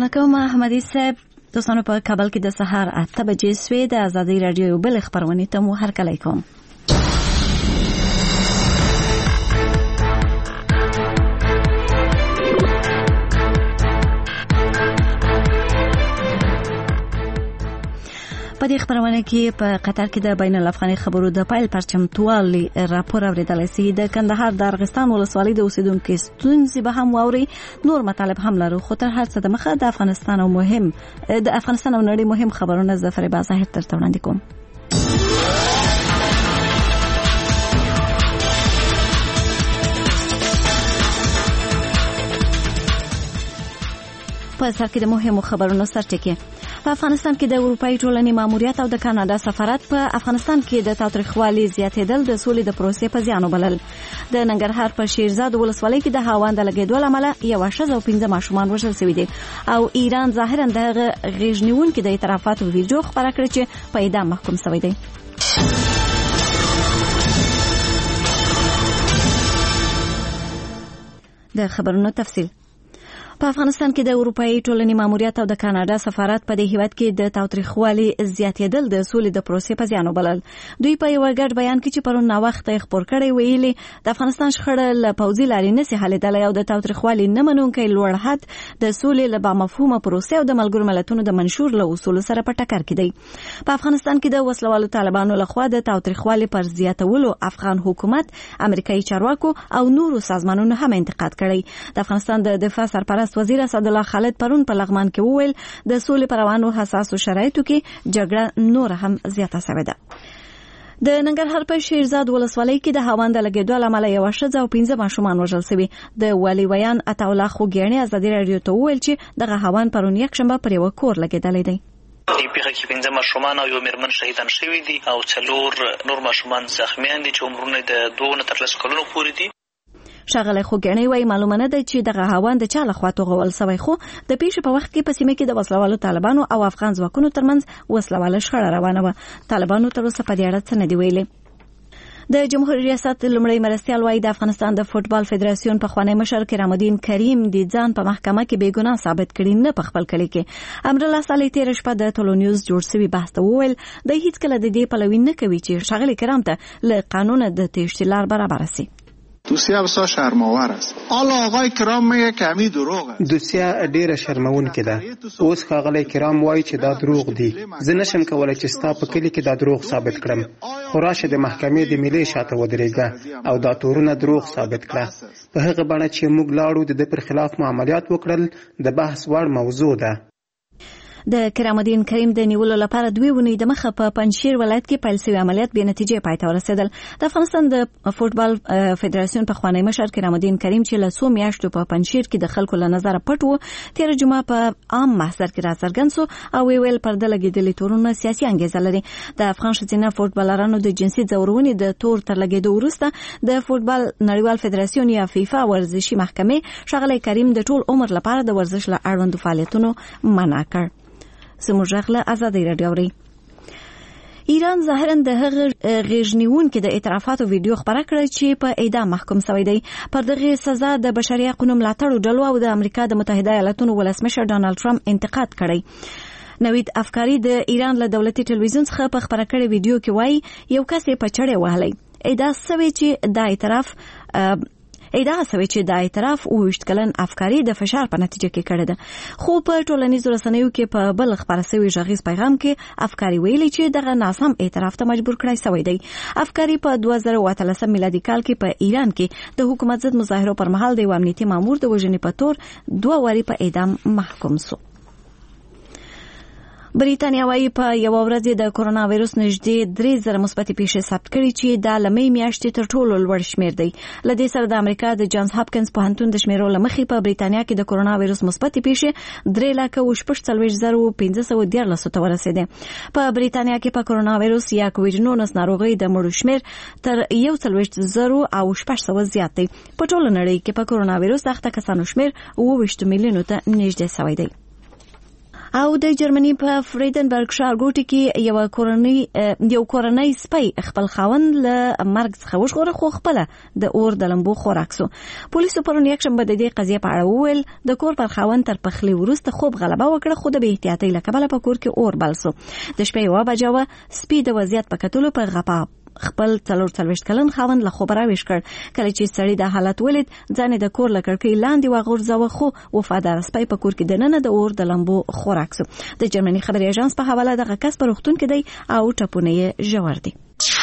مننه کوم احمدي صاحب. دوستانو په کابل کې د سهار 8 بجې سوې د ازادي رادیو بل خبرونه ته مو هرکلی کوم. په دې خبرونه کې په قطر کې د بین الافغاني خبرو د پایل پرچمتوالي راپور اوریدل شي. د کندهار د ارغستان ولسوالۍ د اوسیدونکو ستونزې به هم واوري. نور مطالب هم لرو، خو تر هر څه د مخه د افغانستان او نړۍ مهم خبرونه ظفر بازاهر ترته وړاندې کوم. په سر کې د مهمو خبرونو سرټکی. په افغانستان کې د اروپאי ټولنې ماموریت او د کاناډا سفارت په افغانستان کې د تاوتریخوالي زیاتېدل د سولې د پروسې په زیان وبلل. د ننګرهار په شیرزاد ولسوالۍ کې د هاوند لګیدو لامل یو ښځه او 15 ماشومان وژل شوي دي او ایران ظاهرا د غیژنیون کې د اعترافاتو ویډیو خبره کړې چې په اعدام محکوم شوی دی. د خبرونو تفصیل. په افغانستان کې د اروپאי ټولنې ماموریت او د کاناډا سفارت په دې هیواد کې د تاوتریخوالي زیاتېدل د سولې د پروسې په زیان وبلل. دوی په یو ګډ بیان کې چې پرون وخت خبر کړی ویلي د افغانستان شخړه له پوځي لارې نشي حلېدلی او د تاوتریخوالي نه منونکي لوړ حد د سولې له بامفهومه پروسې او د ملګرو ملتونو د منشور له اصول سره په ټکر کې دی. په افغانستان کې د وسلوالو طالبانو لخوا د تاوتریخوالي پر زیاتولو افغان حکومت، امریکایي چارواکو او نورو سازمانونو هم انتقاد کړی. د افغانستان د دفاع سرپرست وزیر اسد الله خالد پرون په لغمان کې وویل د سولې پر روانو حساسو شرایطو کې جګړه نور هم زیاته شوې ده. د ننګرهار په شیرزاد ولسوالۍ کې د هاوند لګیدو لامل یو ښځه او 15 ماشومان وژل شوي. د والي ویان عطاالله خوګیاڼي ازادي رادیو ته وویل چې دغه هاوند پرون یکشنبه پر یو کور لګیدلی دی. په پیښه کې 15 ماشومان او یو میرمن شهیدان شوي دي او 4 نور ماشومان زخمیان دي چې عمرونه د 2 نه تر 10 کلونو پورې دي. ښاغلی خوګیاڼي وایي معلومه نه ده چې دغه هاوند د چا لخوا توغول شوی، خو د پیښې په وخت کې په سیمه کې د وسلوالو طالبانو او افغان ځواکونو ترمنځ وسلواله شخړه روانه وه. طالبانو تر اوسه په دې اړه څه نه دي ویلي. د جمهوریت ریاست لومړی مرستیال وایي د افغانستان د فوټبال فدراسیون پخوانی مشر کرام الدین کریم د ځان په محکمه کې بې ګناه ثابت کړي نه په خپل کلی کې. امرالله صالح تېره شپه د ټولو نیوز جوړ شوي بحث ته وویل دی هیڅکله د دې پلوي نه کوي چې ښاغلي کرام ته له قانون د تېښتې لار برابره شي. دوسیه بسیار شرم‌آور است. حالا آقای کرام میگه که همین دروغه. دوسیه ډیره شرمونکې ده. اوس ښاغلی کرام وایي چې دا دروغ دي. زه نشم کولای چې ستا په کلي کې دا دروغ ثابت کړم. خو راشه د محکمې د ملي شاته ودرېږه او دا تورونه دروغ ثابت کړه. په هغه بڼه چې موږ لاړو د پر خلاف عملیات وکړل د بحث وړ موضوع ده. د کرام الدین کریم د نیولو لپاره 2 ونې د مخه په پنجشیر ولایت کې پیل شوی عملیات بې نتیجې پای ته ورسېدل. د افغانستان د فوټبال فدراسیون پخوانی مشر کرام الدین کریم چې له 100 میاشتو په پنجشیر کې د خلکو له نظر پټ و، تېره جمعه په عام محضر کې راڅرګند شو او ویل پرده لګېدلې تورونه سیاسي انګیزه لري. د افغان ښځینه فوټبالرانو د جنسي ځورونې د تور تر لګېدو وروسته د فوټبال نړیوال فدراسیون یا فیفا ورزشي محکمې ښاغلی کریم د ټول عمر لپاره د ورزش له اړوندو فعالیتونو منع کړ. زموږ غږ له ازادي رادیو اوري. ایران ظاهرا د هغه غیژنیونکو د اعترافاتو ویډیو خبره کړې چې په اعدام محکوم شوی دی. پر دغه سزا د بشري حقوقو ملاتړو ډلو او د امریکا د متحده ایالاتونو ولسمشر ډانلډ ټرمپ انتقاد کړی. نوید افکاری د ایران له دولتي ټلویزیون څخه په خبره کړې ویډیو کې وایي یو کس په چړې وهلی. ادعا شوې چې دا اعتراف 28 کلن افکاری د فشار په نتیجه کې کړی ده. خو په ټولنیزو رسنیو کې په بل خبره شوی غږیز پیغام کې افکاری ویلي چې دغه ناسم اعتراف ته مجبور کړی شوی دی. افکاری په 2013 میلادي کال کې په ایران کې د حکومت ضد مظاهرو پر مهال د یو امنیتي مامور د وژنې په تور 2 واري په اعدام محکوم شو. بریتانیا وايي په یو ورځ د کورونا وایرس نږدې 3000 مثبت پیښې ثبت کړي چې د لمې میاشتې تر ټولو لوړ شمیر دی. لدې سره د امریکا د جانز هاپکینز پوهنتون د شمیرو لمخې په بریتانیا کې د کورونا وایرس مثبت پیښې 3,45,1513 ته ورسېدې. په بریتانیا کې په کورونا وایرس یا کووډ-19 ناروغي د مړو شمیر تر 1,000,000 زیات دی. په ټوله نړۍ کې په کورونا وایرس اخته کسانو شمیر 20 میلیونو ته نږدې شوی دی. او د جرمني په فریدنبرګ ښارګوټي کې یو کورنۍ سپی خپل خاوند له مرګ څخه وژغوره خو خپله د اور د لمبو خوراک سو. پولیسو پرون یکشنبه د دې قضیې په اړه وویل د کور پر خاوند تر پخلي وروسته خوب غلبه وکړه خو د بې احتیاطۍ له کبله په کور کې اور بل سو. د شپې 1 بجه وه. سپي د وضعیت په کتلو په غپا خپل 44 کلن خاوند له خوبه راویښ کړ. کله چې سړی د حالت ولید ځان د کور له کړکۍ لاندې وغورځاوه خو وفادار سپی په کور کې دننه د اور د لمبو خوراک سو. د جرمني خبري اژانس په حواله دغه کس په روغتون کې دی او ټپونه یې ژور دي.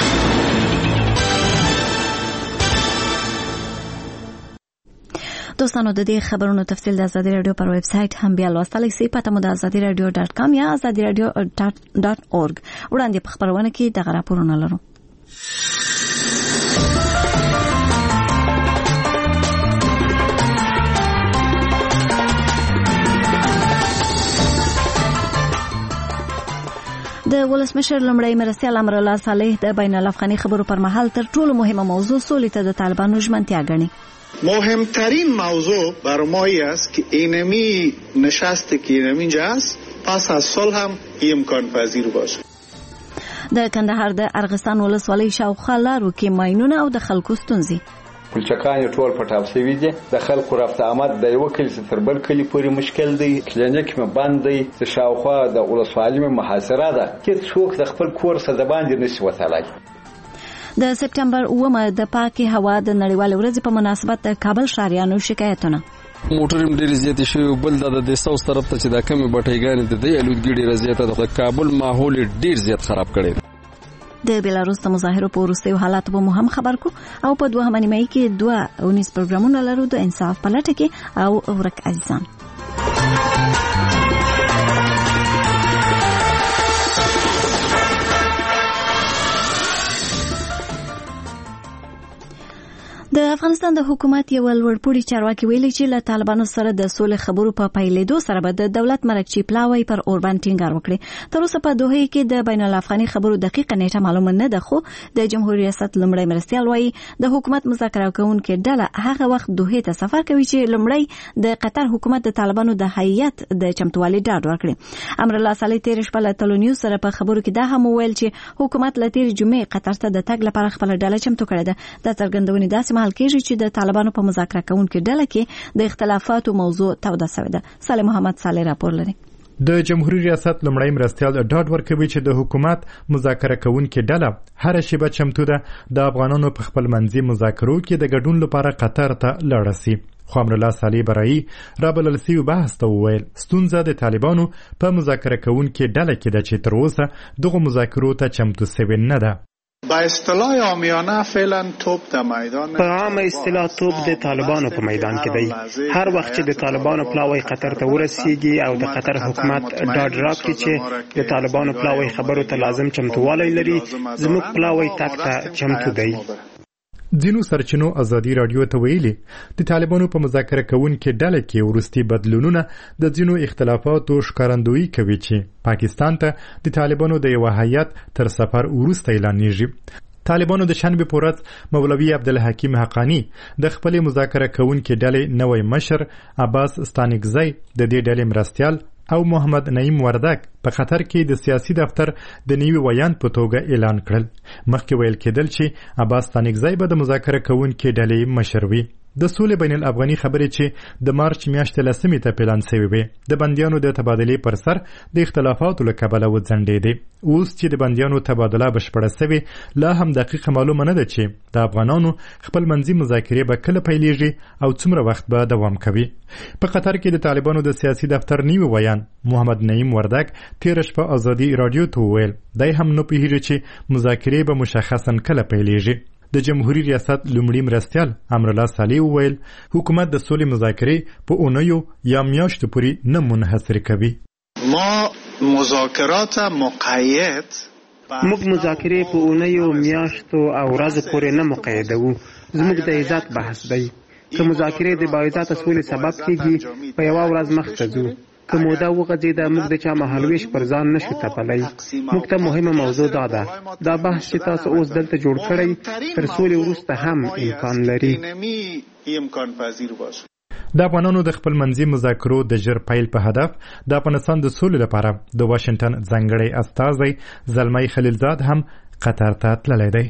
دوستانو د دې خبرونو تفصیل د آزادي رادیو پر ویب سټ هم بیا لوستلی شئ. پته مو د azadiradio.com یا azadiradio.org. وړاندې په خبرونه کې دغه راپورونه لرو. د ولسمشر لومړی مرستیال امرالله صالح د بین الافغاني خبرو پر مهال تر ټولو مهمه موضوع سولې ته د طالبانو ژمنتیا ګڼي. مهمترین موضوع برای ما است که اینمی نشست که اینمی اینجا است پس از صلح هم امکان پذیر باشه. د کندهار د ارغستان ولسوالۍ شاوخوا لارو کې ماینونه او د خلکو ستونزې. پلچکان ټول پټاو شوي دي. د خلکو رفت آمد د یو کلی تر بل کلی پورې مشکل دی. کلینیک مې بند دی. د شاوخوا د ولسوالۍ مې محاصره ده. کې څوک د خپل کور څخه د باندې نشي وتلای. د سپټمبر 9 د پاکي هوا د نړیوال ورځ په مناسبت د کابل ښاریانو شکایتونه. موټرم ډېر زیات شوی بل د ساوث طرف ته چې د کمی بټایګان د دې الودګي ډېر زیات د کابل ماحول ډېر زیات خراب کړي. د بیلاروس د مظاهرو په وروستیو حالاتو به مو هم خبر کو او په 2 نیمه کې 2 پروګرامونه لرو د انصاف په لټه کې او ورک عزیزان. د افغانستان د حکومت یو لوړپوړي چارواکي ویلي چې له طالبانو سره د سولې خبرو په پیلېدو سره به د دولت مرکچی پلاوی پر اوربان ټینګار وکړي. تر اوسه په دوحه کې د بین الافغاني خبرو دقیقه نیټه معلومه نه ده خو د جمهوریت ریاست لومړی مرستیال وایي د حکومت مذاکره کوونکو ډله هغه وخت دوحه ته سفر کوي چې لومړی د قطر حکومت د طالبانو د هیئت د چمتووالي ډاډ ورکړي. امرالله صالح تیر شپه له تلونیو سره په خبرو کې دا هم ویل چې حکومت له تیر جمعې قطر ته د تګ لپاره خپل ډله چمتو کړې ده. د څرګندونې داسې مهال کېږي چې د طالبانو په مذاکره کوونکو ډله کې د اختلافاتو موضوع توده شوې ده. صالح محمد صالح راپور لري. د جمهوریت ریاست لومړی مرستیال ډاډ ورکوي چې د حکومت مذاکره کوونکو ډله هر شی به چمتو ده د افغانانو په خپل منځي مذاکرو کې د ګډون لپاره قطر ته لاړ شي. خو امرالله صالح برایی رابلل سوي بحث ته وویل ستونزه د طالبانو په مذاکره کوونکو ډله کې ده چې تر اوسه دغه مذاکرو ته چمتو شوی نه ده. با اصطلاح عامیانه فعلا توپ د میدان په عامه اصطلاح توپ د طالبانو په میدان کې دی. هر وخت چې د طالبانو پلاوی قطر ته ورسیږي او د قطر حکومت ډاډ راکړي چې د طالبانو پلاوی خبرو ته لازم چمتووالی لري زموږ پلاوی تک ته چمتو دی. ځینو سرچینو ازادي رادیو ته ویلي د طالبانو په مذاکره کوونکو ډله کې ورستي بدلونونه د ځینو اختلافاتو ښکارندویي کوي چې پاکستان ته د طالبانو د یو هیئت تر سفر وروسته اعلانېږي. طالبانو د شنبه په ورځ مولوي عبدالحکیم حقانی د خپل مذاکره کوونکو ډلې نوی مشر عباس ستانکزی د دې ډلې مرستیال او محمد نعیم وردک په قطر کې د سیاسي دفتر د نیوي ویان په توګه اعلان کړل. مخکې ویل کېدل چې عباس ستانکزی به د مذاکره کوونکو ډلې مشر وي. د سولې بین الافغاني خبرې چې د مارچ میاشتې لسمې ته پلان شوې وې د بندیانو د تبادلې پر سر د اختلافاتو له کبله وځنډېدې. اوس چې د بندیانو تبادله بشپړه شوې لا هم دقیقه معلومه نه ده چې د افغانانو خپل منځي مذاکرې به کله پیلېږي او څومره وخت به دوام کوي. په قطر کې د طالبانو د سیاسي دفتر نیوي ویان محمد نعیم وردک تیر شپه ازادي رادیو ته وویل دی هم نه پوهېږي چې مذاکرې به مشخصا کله پیلېږي. د جمهوریت ریاست لومړي مرستیال امرالله صالح وویل حکومت د سولې مذاکرې په اونیو یا میاشتو پورې نه منحصر کوي. موږ مذاکرې په اونیو میاشتو او ورځو پورې نه مقیدوو. زموږ د عزت بحث دی. که مذاکرې د باعزته سولې سبب کیږي په یوه ورځ مخته ځو. که موده وغځېده موږ د چا مهالویش پر ځان نشو تپلی. موږ ته مهمه موضوع دا ده دا بحث چې تاسو اوس دلته جوړ کړی تر سولې وروسته هم امکان لري. د افغانانو د خپل منځي مذاکرو د ژر پیل په هدف د افغانستان د سولې لپاره د واشنگټن ځانګړی استازی زلمی خلیلزاد هم قطر ته تللی دی.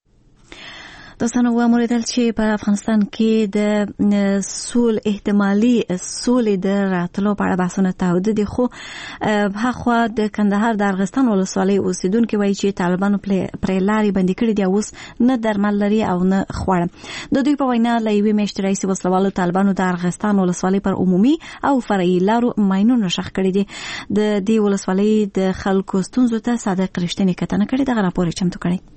دوستانو وموریدل چې په افغانستان کې د احتمالي سولې د راتلو په اړه بحثونه تاوده دي، خو هاخوا د کندهار د ارغستان ولسوالۍ اوسیدونکو وایي چې طالبانو پرې لارې بندي کړې دي، اوس نه درمل لري او نه خواړه. د دوی په وینا له یوې میاشتې راهیسې وسلوالو طالبانو د ارغستان ولسوالۍ پر عمومي او فرعي لارو ماینونه ښخ کړي دي. د دې ولسوالۍ د خلکو ستونزو ته صادق رښتینی کتنه کړې. دغه راپور یې چمتو کړی.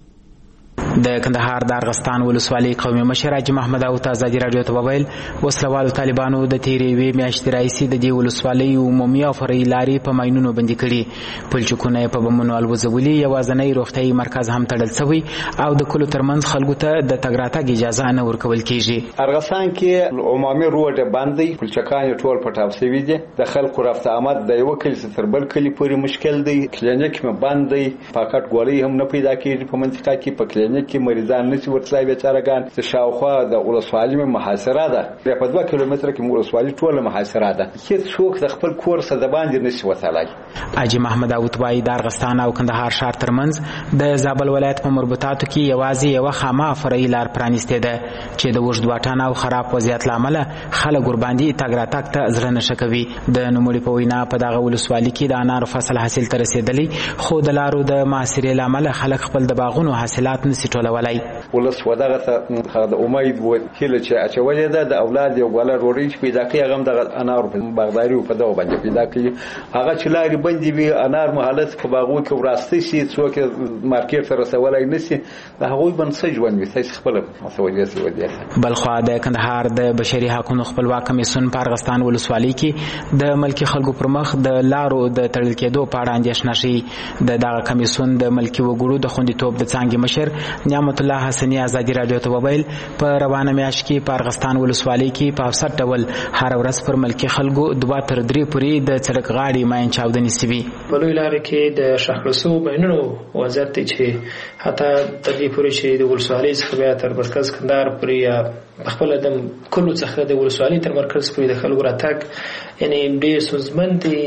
د کندهار د ارغستان ولسوالۍ قومي مشر حاجي محمد داوود ازادي رادیو ته وویل وسلوالو طالبانو د تیرې یوې میاشتې راهیسې د دې ولسوالۍ عمومي او فرعي لارې په ماینونو بندي کړي، پلچکونه یې په بمونو الوځولي، یوازینی روغتیايي مرکز هم تړل شوی او د کلو ترمنځ خلکو ته د تګ راتګ اجازه نه ورکول کیږي. ارغستان کې عمومي روډ باندې پلچکان ټول پټاو شوي دي، د خلکو رفت آمد د یو کلی تر بل کلی پورې مشکل دی، کلینیک مې بند دی، پاکټ ګولۍ هم نه پیدا کیږي په منطقه کې، په کلینیک کې مریضان نشي ورتلای بیچارهګان. د شاوخوا د ولسوالۍ محاصره ده، په 2 کیلومتره کې ولسوالۍ ټوله محاصره ده، هیڅ څوک د خپل کور څخه د باندې نشي وتلای. حاجي محمد داوود وايي د ارغستان او کندهار ښار ترمنځ د زابل ولایت په مربوطاتو کې یوازې یو خامه فرعي لار پرانیستې ده چې د اوږد واټن او خراب وضعیت له امله خلک ورباندې تګ راتګ ته زړه نشه کوي. د نوموړي په وینا په دغه ولسوالۍ کې د انارو فصل حاصل ته رسېدلی، خو د لارو د محاصرې له امله خلک خپل د باغونو حاصلات نشي ټولولی. ولس ودغه ته د امید و هله چې اچولې ده د اولاد یو ګوله روړی چې پیدا کوي، هغه د انار په باغداري په دغه باندې پیدا کوي، هغه چې لارې بندې وي انار مهالت په باغو کې وراسته شي، څوک مارکیټ ته رسولای نشي، د هغوی بنسټ ژوند وي چې خپل مسولیت وي. بلخوا د کندهار د بشري حقوقو خپلواک کمیسیون په ارغستان ولسوالۍ کې د ملکی خلکو پر مخ د لارو د تړل کېدو په اړه اندېښنه شي. دغه کمیسیون د ملکی وګړو د خوندیتوب د څانګې مشر نعمت الله حسنی ازادي رادیو ته وویل په روانه میاشت کې په ارغستان ولسوالۍ کې په اوسط ډول هر ورځ پر ملکی خلکو 2 تر 3 پورې د سړک غاړې ماین چاودنې شوي. په لوی لارې کې د شخصو بینونو وضعیت دی چې حتی تر دې پورې چې د ولسوالۍ څخه بیا تر مرکز کندهار پورې یا خپل د کلو څخه د ولسوالۍ تر مرکز پورې د خلکو راتګ یعنی ډېر ستونزمن دی،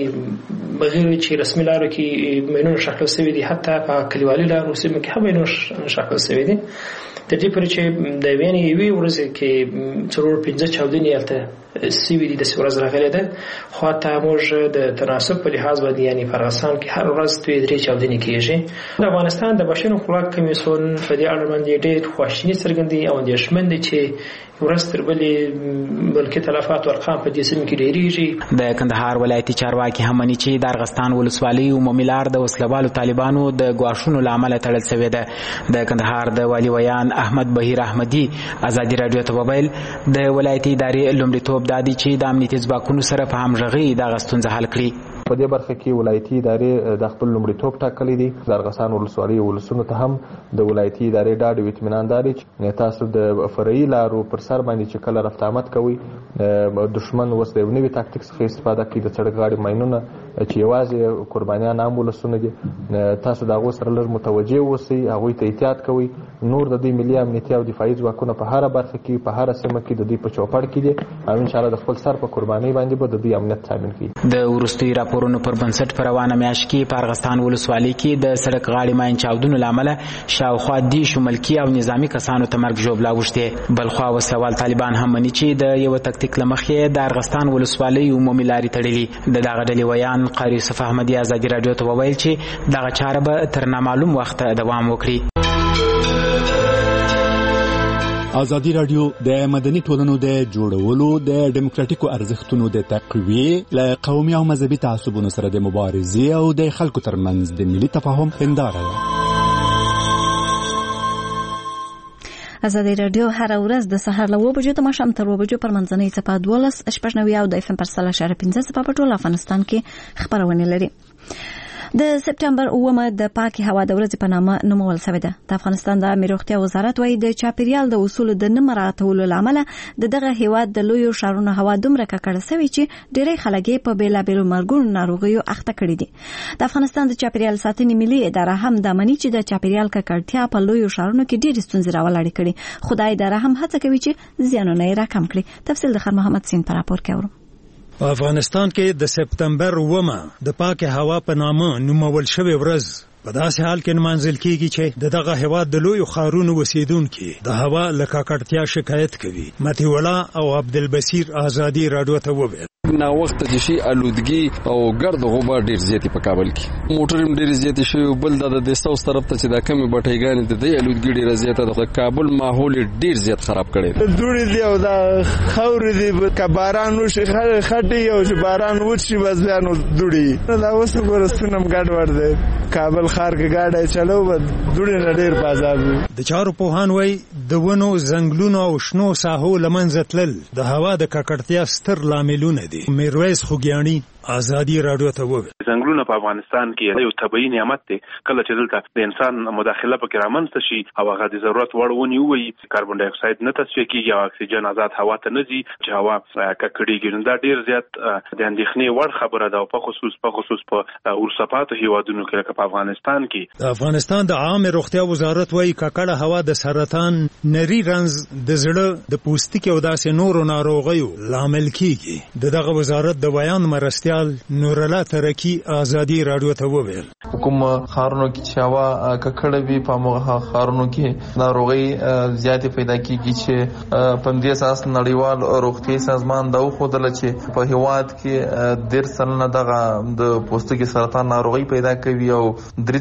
بغیر چې رسمي لارو کې مینونه شخص شوي دي، حتی په کلیوالي لارو سیمو کې هم مینونه شخص شوي دي. د دې پورې چې د یوې ورځې کې 4-5 چاودنې هلته سوي دي، د ورځ راغلې ده، خو حتی موږ د تناسب په لحاظ باندې یعنی په افغانستان کې هر ورځ 2-3 چاودنې کېږي. د افغانستان د بشري حقوقو کمیسیون په دې اړه باندې ډېر خواشیني څرګندوي او اندېښمن دي چې ورځ تر بلې بلکې تلفات او ارقام په دې سیمه کې ډېرېږي. د کندهار ولایتي چارواکي هم مني چې د ارغستان ولسوالۍ عمومي لار د وسلوالو طالبانو د ګواښونو له امله تړل شوې ده. د کندهار د والي ویان احمد بهیر احمدي ازادي رادیو ته وویل د ولایتي ادارې لومړیتوب دا دی چې د امنیتي ځواکونو سره په همغږۍ دغه ستونزه حل کړي. په دې برخه کې ولایتي ادارې د خپل لومړیتوب ټاکلی دي. د ارغستان ولسوالۍ ولسونو ته هم د ولایتي ادارې ډاډ او اطمینان داري چې تاسو د فرعي لارو پر سر باندې چې کله رفت آمد کوي، دشمن اوس د نوې تاکتیک څخه استفاده کوي، د سړک غاړې ماینونه چې یوازې قربانیان عام ولسونه دي، تاسو د هغو سره لږ متوجه اوسئ، هغوی ته احتیاط کوئ. نور د دوی ملي امنیتي او دفاعي ځواکونه په هره برخه کې په هره سیمه کې د دوی په چوپړ کې دي او انشاءالله د خپل سر په قربانۍ باندې به د دوی امنیت تامین کړي. د وروستي راپورونو پر بنسټ په روانه میاشت کې په ارغستان ولسوالۍ کې د سړک غاړې ماین چاودنو له امله شاوخوا 10 ملکي او نظامي کسانو ته مرګ ژوبلا اوښتې. بلخوا وسلوال طالبان هم مني چې د یو تکتیک له مخې د ارغستان ولسوالۍ عمومي لارې تړلي. د دغه ډلې ویان قاری یوسف احمدي ازادي رادیو ته وویل چې دغه چاره به تر نامعلوم وخت دوام وکړي. ازادي رادیو د مدني ټولنو د جوړولو د ډیموکراتیکو ارزښتونو د تقویې له قومي او مذهبي تعصبونو سره د مبارزې او د خلکو ترمنځ د ملي تفاهم هنداره ده. ازادي رادیو هر ورځ د سهار له 9 بجو تر ماښام تر 2 بجو پر منځنۍ څپه 12 شپږ او د FM پر 3.5 څپه په ټول افغانستان کې خبرونه لري. د سپټمبر 9 د پاکي هوا د ورځې په نامه نومول شوې ده. د افغانستان د عامه روغتیا وزارت وايي د چاپیریال د اصولو د نه مراعاتولو لامل دغه هیواد د لویو ښارونو هوا دومره ککړه شوې چې ډېری خلک په بیلابیلو مرګونو ناروغیو اخته کړي دي. د افغانستان د چاپیریال ساتنې ملي اداره هم د مني چې د چاپیریال ککړتیا په لویو ښارونو کې ډېرې ستونزې راولاړې کړي. خدای اداره هم هڅه کوي چې زیانونه یې راکم کړي. تفصیل د خان محمد سین پر راپور کې اورو. په افغانستان کې د سپټمبر 9 د پاکه هوا په نامه نومول شوی ورځ په داسې حال کې نمانځل کېږي چې دغه هیواد د لویو ښارونو اوسیدونکي د هوا له ککړتیا شکایت کوي. متي الله او عبدالبصیر آزادي راډیو ته وویل نا وخت چې شي الودګي او ګرد غبار ډیر زیاتې په کابل کې موټر هم ډیر زیاتې شوی. بل د ساوث طرف ته چې دا کمی بټایګان د دې الودګي ډیر زیاته د کابل ماحول ډیر زیات خراب کړي. دوړي دی او دا خور دی کباران وشي خټي او باران وشي بس بیان دوړي دا اوس ورستنم ګډ ور دی. کابل خار کې گاډي چلو دوړي نه ډیر بازار. د چارو پوهان وای د ونو زنګلونو او شنو ساحو لمنځه تلل د هوا د ککړتیا ستر لاملونه دي. میرویس خوګیانی آزادي راډیو ته وویل ځنګلونه په افغانستان کې یو طبيعي نعمت دی. کله چې دلته د انسان مداخله پکې رامنځته شي او هغه د ضرورت وړ ونی وي کاربن ډای اکساید نه تصفیه کیږي او اکسیجن آزاد هوا ته نه ځي چې هوا ککړېږي. دا ډیر زیات د اندېښنې وړ خبره ده په خصوص په ورسپاتو هیوادونو کې لکه په افغانستان کې. د افغانستان د عامه روغتیا وزارت وايي ککړه هوا د سرطان، نری رنځ، د زړه، د پوستکي او داسې نورو ناروغیو لامل کیږي. دغه وزارت د بیان مرستیال نور الله ترکی آزادي راډیو ته وویل کوم خارونو کې چې هوا ککړه وي په موږ خارونو کې ناروغي زیاتې پیدا کیږي چې په دې اساس نړیوال روغتي سازمان دا وښودل چې په هیواد کې 10% دغه د پوستکي سرطان ناروغي پیدا کوي او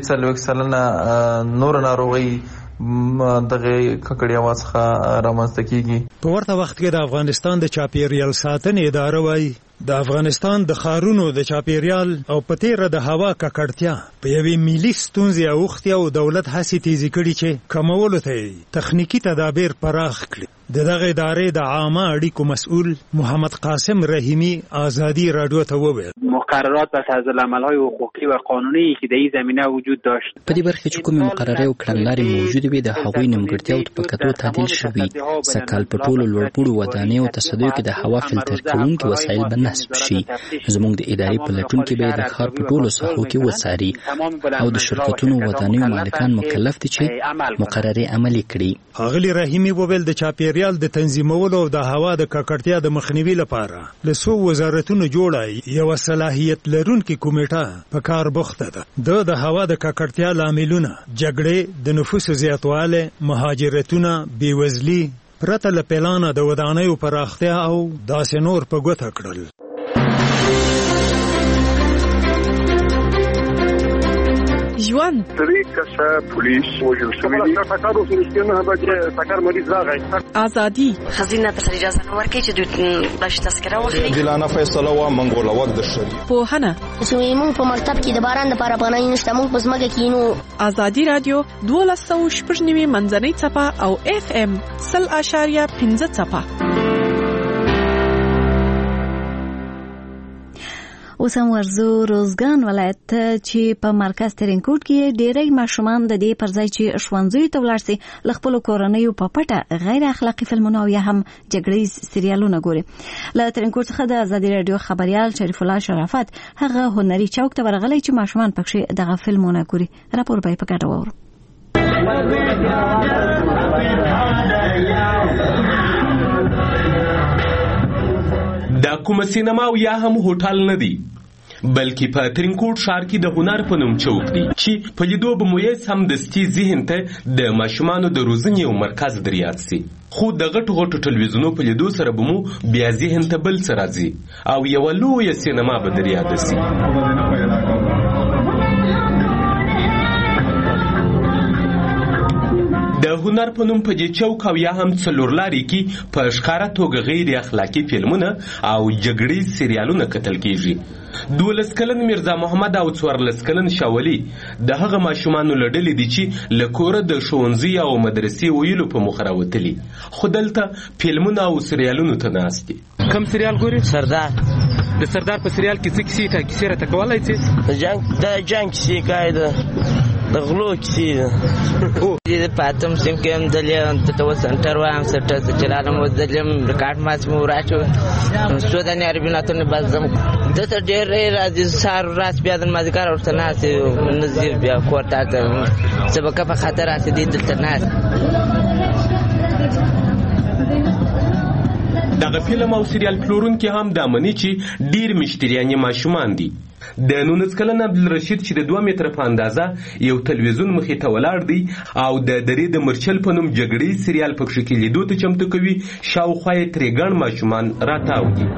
3% نور ناروغي دغه ککړې هوا څخه رامنځته کیږي. په ورته وخت کې د افغانستان د چاپیریال ساتنې اداره وايي د افغانستان د ښارونو د چاپیریال او په تیره د هوا ککړتیا په یوې ملي ستونزې اوښتې او دولت هڅې تیزې کړي چې کمولو ته تخنیکي تدابیر پراخ کړي. دغه ادارې د عامه اړیکو مسؤل محمد قاسم رحیمی آزادی راډیو ته وویل مقررات و طرزالعمل‌های حقوقی و قانونی که در این زمینه وجود داشت په دې برخه کې کومې مقررې او کړنلارې موجودې وي د هغوی نیمګړتیاو په کتو تعدیل شوي. سږکال په ټولو لوړپوړو ودانیو او تصدیو کې د هوا فلټر کوونکي وسایل به نصب شي. زموږ د ادارې پلټون کې به د ښار په ټولو ساحو کې وڅاري او د شرکتونو ودانیو مالکان مکلف دي چې مقررې عملي کړي. ښاغلي رحیمی وویل د چاپیریال د تنظیمولو او د هوا د ککړتیا د مخنیوي لپاره له څو وزارتونو جوړه یو صلاحیت لرونکي کمیټه په کار بوخته ده. د هوا د ککړتیا لاملونه جګړې، د نفوس زیاتوالی، مهاجرتونه، بیوزلي، پرته له پلانه د ودانیو پراختیا او داسې نور په ګوته کړل. ژوند پولیس وژل شوی دي ټاکارو سره چې ټاکار مریض راغی. ازادي خزینه ته اجازه نه ورکړي چې دوی بش تذکره واخلي. دلانه فیصله وا منګول وخت د شری پوهنه چې موږ په مکتب کې د باران لپاره پناه نشته موږ په سمګه کې نو. ازادي رادیو 1290 منځنۍ چپه او FM 0.5 چپه. اوس هم ورزو روزګان ولایت چې په مرکز ترینکوټ کې ډېری ماشومان د دې پر ځای چې ښوونځیو ته ولاړ سي له خپلو کورنیو په پټه غیر اخلاقي فلمونه او یا هم جګړیز سریالونه ګوري. له ترینکوټ څخه د ازادي رادیو خبريال شریف الله شرافت هغه هنري چوک ته ورغلی چې ماشومان پکې دغه فلمونه ګوري. راپور به په ګډه واورو. دا کومه سینما او یا هم هوټل نه دی بلکې په ترینکوټ ښار کې د هنر په نوم چوک دی چې په لیدو به مو یې سمدستي ذهن ته د ماشومانو د روزنې یو مرکز در یاد سي. خو د غټو غټو ټلویزیونو په لیدو سره به مو بیا ذهن ته بل څه راځي او یوه لویه سینما به در یاد سي. د هنر په نوم په دې چوک او یا هم څلورلاري کې په ښکاره توګه غیر اخلاقي فلمونه او جګړې سریالونه کتل کیږي. 12 کلن میرزا محمد او 14 کلن شاولی د هغه ماشومانو له ډلې دي چې له کوره د ښوونځي او مدرسې ویلو په مخ راوتلي خو دلته فلمونه او سریالونو ته ناست دي. کوم سریال ګوري؟ سردار د سردار په سریال کې څه کیسې راته کولی شې؟ د جنګ کیسې کوي، د غلو کیسې ده. په اتم سیم کې هم دلیم ته اوس سنټر وایم سټر چلالم اوس دلیم ریکارډ ماس مې وراچو څو دانې عربي ناتونه بس زم دته ډېر راځي سهار ورځ بیا د مازدیګر ورته ناستې نظیر بیا کور ته سبقه په خاطر راسې دي دلته ناست. دغه فلم او سریال پلورونکي هم دا مني چې ډیر مشتریان یې ماشومان دي. د 19 کلن عبدالرشید چې د 2 متره په اندازه یو تلویزیون مخې ته ولاړ دی او د درې د مرچل په نوم جګړې سریال پکې کې لیدو ته چمتو کوي، شاوخوا یې ترې ګڼ ماشومان راتاو دي.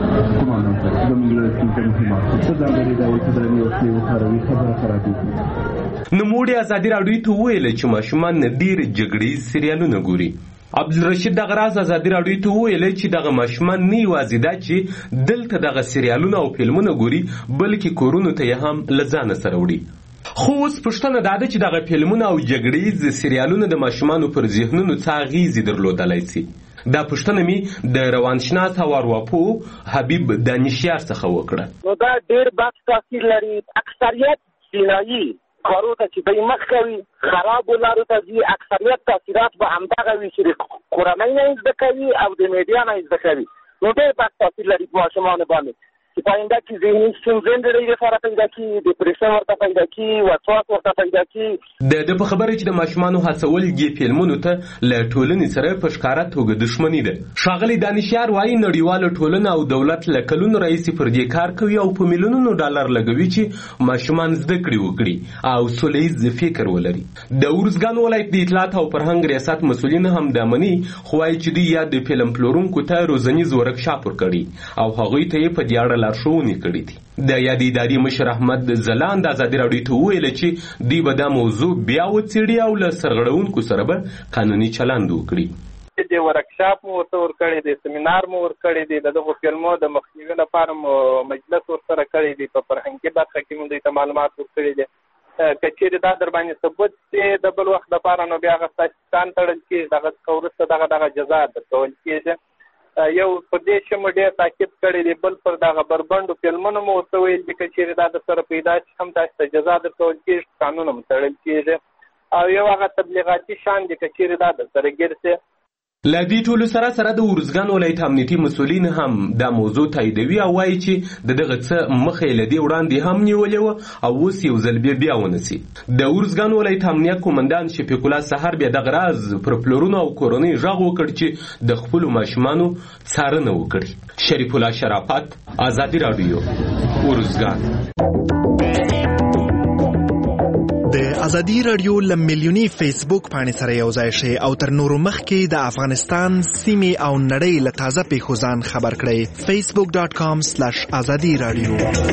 نوموړي ازادي راډیو ته وویل چې ماشومان ډیر جګړې سریالونه ګوري. عبدالرشید دغه راز ازادي راډیو ته وویل چې دغه ماشومان نه یوازې دا چې دلته دغه سریالونه او فلمونه ګوري بلکې کورونو ته یې هم له ځانه سره وړي. خو اوس پوښتنه دا ده چې دغه فلمونه او جګړیز سریالونه د ماشومانو پر ذهنونو څه اغیزې درلودلی سي؟ دا پوښتنه مې د روانشناس او ارواپوه حبیب دانشیار څخه وکړه. نو دا ډېر بد تاثیر لري. اکثریت جنایي کارو ته چې دوی مخ کوي، خرابو لارو ته ځي، اکثریت تاثیرات به همدغه وي چې د کورنۍ نه یې زده کوي او د میډیا نه یې زده کوي. نو ډېر بد تاثیر لري په ماشومانو باندې چې په آینده کې ذهني ستونزې ډېرې سره پیدا کېږي، ډپریشن ورته پیدا کېږي، وسواس ورته پیدا کېږي. د په خبره چې د ماشومانو هڅول دې فلمونو ته له ټولنې سره په ښکاره توګه دښمني ده. ښاغلی دانشیار وایي نړیواله ټولنه او دولت له کلونو راهیسې پر دې کار کوي او په میلیونونو ډالر لګوي چې ماشومان زده کړې وکړي او سوله ییز فکر ولري. د ارزګان ولایت د اطلاعات او فرهنګ ریاست مسؤلین هم دا مني، خو وایي چې دوی یا د فلم پلورونکو ته روزنیز ورکشاپ ورکړي او هغوی ته یې په دې اړه لارښوونې کړي دي. د یادې ادارې مشر احمد ځلاند ازادي راډیو ته وویل چې دوی به دا موضوع بیا وڅېړي او له سرغړونکو سره به قانوني چلند وکړي. د ورکشاپ مو ورته ورکړی دی، سیمینار مو ورکړی دی، دغه فلمو د مخنیوي لپاره مو مجلس ورسره کړی دی، په فرهنګي برخه کې مو دوی ته معلومات ورکړي دي. که چیرې دا در باندې ثبوت دی د بل وخت لپاره نو بیا هغه ستاسو ځان تړل کېږي، دغه څخه وروسته دغه جزا درکول کېږي. یو پر دې چې مو ډېر تاکید کړی دی، بل پر دغه بربنډو فلمونو مو ورته ویل دي که چیرې دا در سره پیدا شي هم تاسو ته جزا درکول کېږي، قانون هم تړل کېږي. او یو هغه تبلیغاتي شان دی که چیرې دا در سره ګیر شي. له دې ټولو سره د ارزګان ولایت امنیتي مسؤلین هم دا موضوع تاییدوي او وایي چې دغه څه مخه یې له دې وړاندې هم نیولې وه او اوس یو ځل بیا ونسي. د ارزګان ولایت امنیه قومندان شفیق الله سحر بیا دغه راز پر پلورونو او کورنۍ غږ وکړ چې د خپلو ماشومانو څارنه وکړي. شریف الله شرافت، ازادي راډیو، ارزګان. د ازادي راډیو لمیلیونی فیسبوک باندې سره یو ځای شئ او تر نورو مخکې د افغانستان سیمې او نړۍ له تازه پیښو ځان خبر کړئ. facebook.com/azadi radio.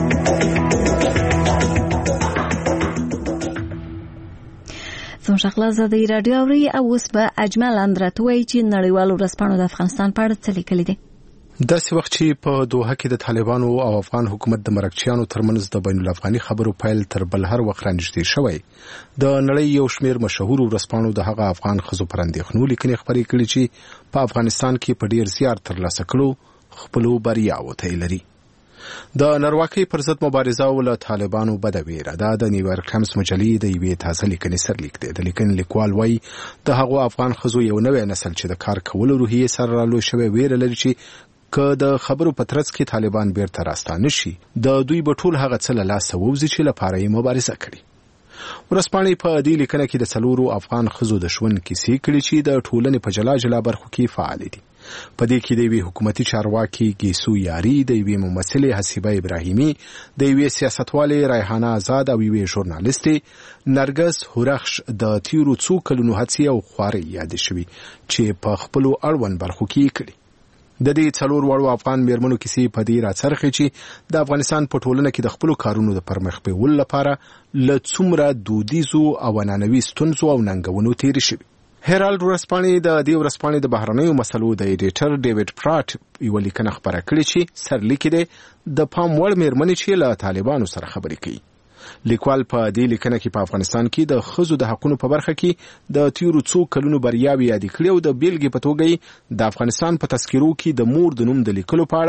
زموږ خپل ازادي راډیو اوري او اوس به اجمل اندرتوي چې نړیوالو ورځپاڼو د افغانستان په اړه څه لیکلي دي. داسې وخت چې په دوحه کې د طالبانو او افغان حکومت د مرکچیانو ترمنځ د بین الافغاني خبرو پیل تر بل هر وخت رانږدې شوی، د نړۍ یو شمېر مشهور ورځپاڼو د هغه افغان ښځو پر اندېښنو لیکنې خپرې کړي چې په افغانستان کې په ډیر زیار ترلاسه کړو خپلو بریاوو ته لري. د نارواکۍ پر ضد مبارزه ول طالبانو بده ویره دا د نیویارک ټایمز مجلې د یوې تازه لیکنې سرلیک دی. د لیکنې لیکوال وایي د هغو افغان ښځو یو نوی نسل چې د کار کولو روحیې سره رالوی شوی ویره لري چې که د خبرو په ترڅ کې طالبان بیرته راستانه شي د دوی به ټول هغه څه له لاسه ووځي چې لپاره یې مبارزه کړې. ورځپاڼې په دې لیکنه کې د 4 افغان ښځو د ژوند کیسې کړي چې د ټولنې په جلا جلا برخو کې فعال دي. په دې کې د یوې حکومتي چارواکي ګیسو یاري، د یوې ممثلې حسیبه ابراهیمي، د یوې سیاستوالې ریحانه آزاد او یوې ژورنالیستې نرګس هورخش د تیرو څو کلونو هڅې او خوارۍ یادې شوي چې په خپلو اړوند برخو کې کړي. د دې 4 وړو افغان میرمنو کیسې په دې راڅرخي چې د افغانستان په ټولنه کې د خپلو کارونو د پرمخ بیولو لپاره له څومره دودیزو او عنعنوي ستونزو او ننګونو تېرې شوي. هرالد ورځپاڼې د دې ورځپاڼې د بهرنیو مسلو د ایډیټر ډیوډ پراټ یوه لیکنه خپره کړې چې سرلیک دی د پام وړ میرمنې چې له طالبانو سره خبرې کوي. لیکوال په دې لیکنه کې په افغانستان کې د ښځو د حقونو په برخه کې د تیرو څو کلونو بریاوې یادې کړې او د بیلګې په توګه د افغانستان په تذکرو کې د مور د نوم د لیکلو په اړه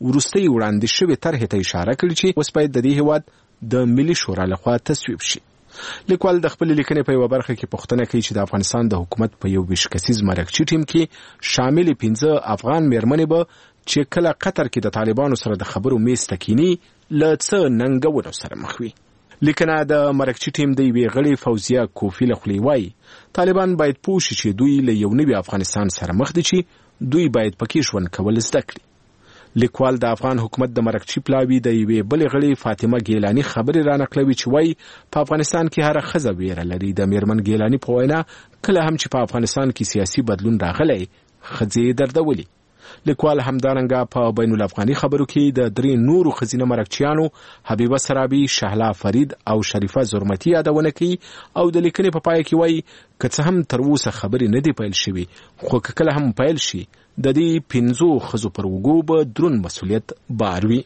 وروستۍ وړاندې شوې طرحې ته اشاره کړې چې اوس باید د دې هیواد د ملي شورا لخوا تصویب شي. لیکوال د خپل لیکنې په یو برخه کې پوښتنه کوي چې د افغانستان د حکومت په یو 20 کسیز مرکزي ټیم کې شامل 15 افغان میرمنې به چې کله قطر کې د طالبانو سره د خبرو میز ته کینی له څه ننګونو سره مخ وي. لیکنه د مرکزي ټیم د یوې غړي فوزیه کوفی له خولې وایي طالبان باید پوه شي چې دوی له یو نوي افغانستان سره مخ دي چې دوی باید پکې ژوند کول زده کړي. لیکوال د افغان حکومت د مرکزي پلاوي د یوې بلې غړي فاطمه ګیلاني خبرې رانقلوي چې وایي په افغانستان کې هر ښځه ویره لري. د میرمن ګیلاني په وینا کله هم چې په افغانستان کې سیاسي بدلون راغلی ښځې دردولي. لیکوال همدارنګه په بین الافغاني خبرو کې د 3 نورو ښځینه مرکچیانو حبیبه سرابي، شهلا فرید او شریفه زرمتي یادونه کوي او د لیکنې په پای کې وایي که څه هم تر اوسه خبرې نه دي پیل شوي خو که کله هم پیل شي د دې 15 ښځو پر اوږو به دروند مسؤلیت بار وي.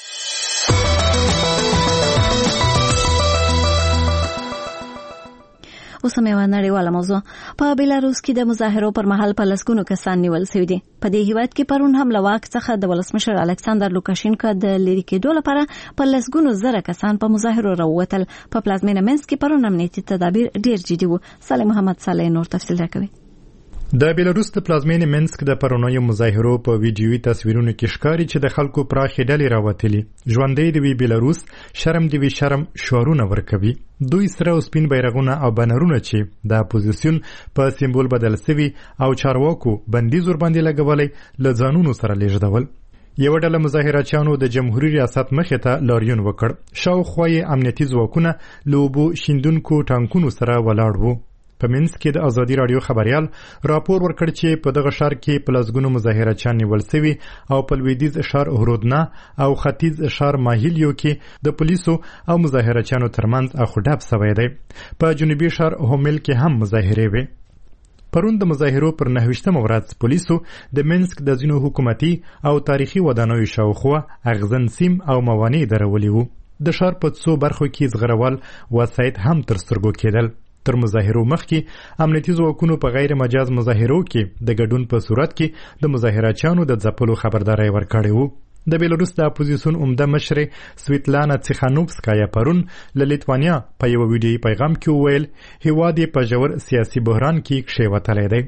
اوس هم یوه نړیواله موضوع. په بیلاروس کې د مظاهرو پر مهال په لسګونو کسان نیول شوي دي. په دې هیواد کې پرون هم له واک څخه د ولسمشر الکساندر لوکاشینکو د لرې کېدو لپاره په لسګونو زره کسان په مظاهرو راووتل. په پلازمینه منسک کې پرون امنیتي تدابیر ډیر جدي وو. صالح محمد صالح نور تفصیل راکوي. د بیلاروس د پلازمینې منسک د پرونیو مظاهرو په ویډیوي تصویرونو کې ښکاري چې د خلکو پراخې ډلې راوتلي. ژوندی دی وی بیلاروس، شرم دی وی شرم شعارونه ورکوي. دوی سره او سپین بیرغونه او بنرونه چې د اپوزیسیون په سمبول بدل سوي او چارواکو بندیز ور باندې لګولې له ځانونو سره لیږدول. یو ډله مظاهرچیانو د جمهوریت ریاست مخې ته لاریون وکړ. شاوخوا یې امنیتي ځواکونه له اوبو شیندونکو ټانکونو سره ولاړ وو. په منسک کې د ازادي رادیو خبريال راپور ورکړ چې په دغه ښار کې په لسګونو مظاهرچیان نیول شوي او په لویدیځ ښار هرودنا او ختیځ ښار ماهیلیو کې د پولیسو او مظاهرچیانو ترمنځ اخوډاب شوی دی. په جنوبي ښار هومل کې هم مظاهرې وې. پرون د مظاهرو پر 29مه ورځ پولیسو د منسک د ځینو حکومتي او تاریخي ودانیو شاوخوا اغزن سیم او موانع درولي وو. د ښار په څو برخو کې زغرول وسایط هم تر سترګو کېدل. تر مظاهرو مخکې امنیتي ځواکونو په غیر مجاز مظاهرو کې د ګډون په صورت کې د مظاهرچیانو د ځپلو خبرداری ورکړی وو. د بیلاروس د اپوزیسیون عمده مشر سویتلانا تیخانوفسکایا پرون له لیتوانیا په یو ویډیوي پیغام کې وویل هیواد یې په ژور سیاسي بحران کې کښېوتلی دی.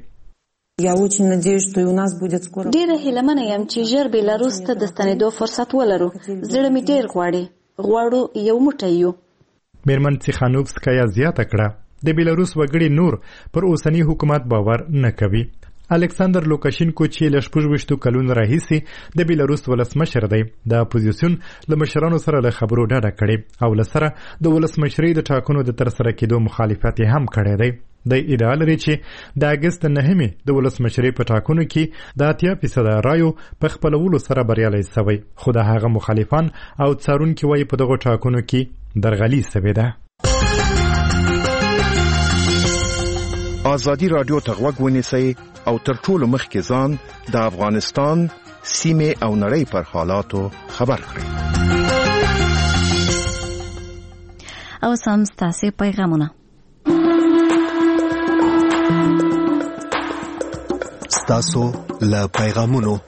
ډیره هیلهمنه یم چې ژر بیلاروس ته د ستنېدو فرصت ولرو. زړه مې ډیر غواړو یو موټی یو. میرمن تیخانوفسکایا زیاته کړه د بیلاروس وګړي نور پر اوسنی حکومت باور نه کوي. الکساندر لوکاشینکو چې له 26 کلونو راهیسې د بیلاروس ولسمشر دی د اپوزیسیون له مشرانو سره له خبرو ډډه کړې او له سره د ولسمشرۍ د ټاکنو د ترسره کېدو مخالفت هم کړی دی. د ادعا لري چې د اګست 9 د ولسمشرۍ په ټاکنو کې د 80% رایو په خپلولو سره بریالی شوی خو د هغه مخالفان او څارونکي وایي په دغو ټاکنو کې درغلي شوې ده. ازادي رادیو ته غوږ ونیسئ او تر ټولو مخکې ځان د افغانستان سیمې او نړۍ پر حالاتو خبر کړئ. او سم ستاسو پیغامونه. ستاسو له پیغامونو.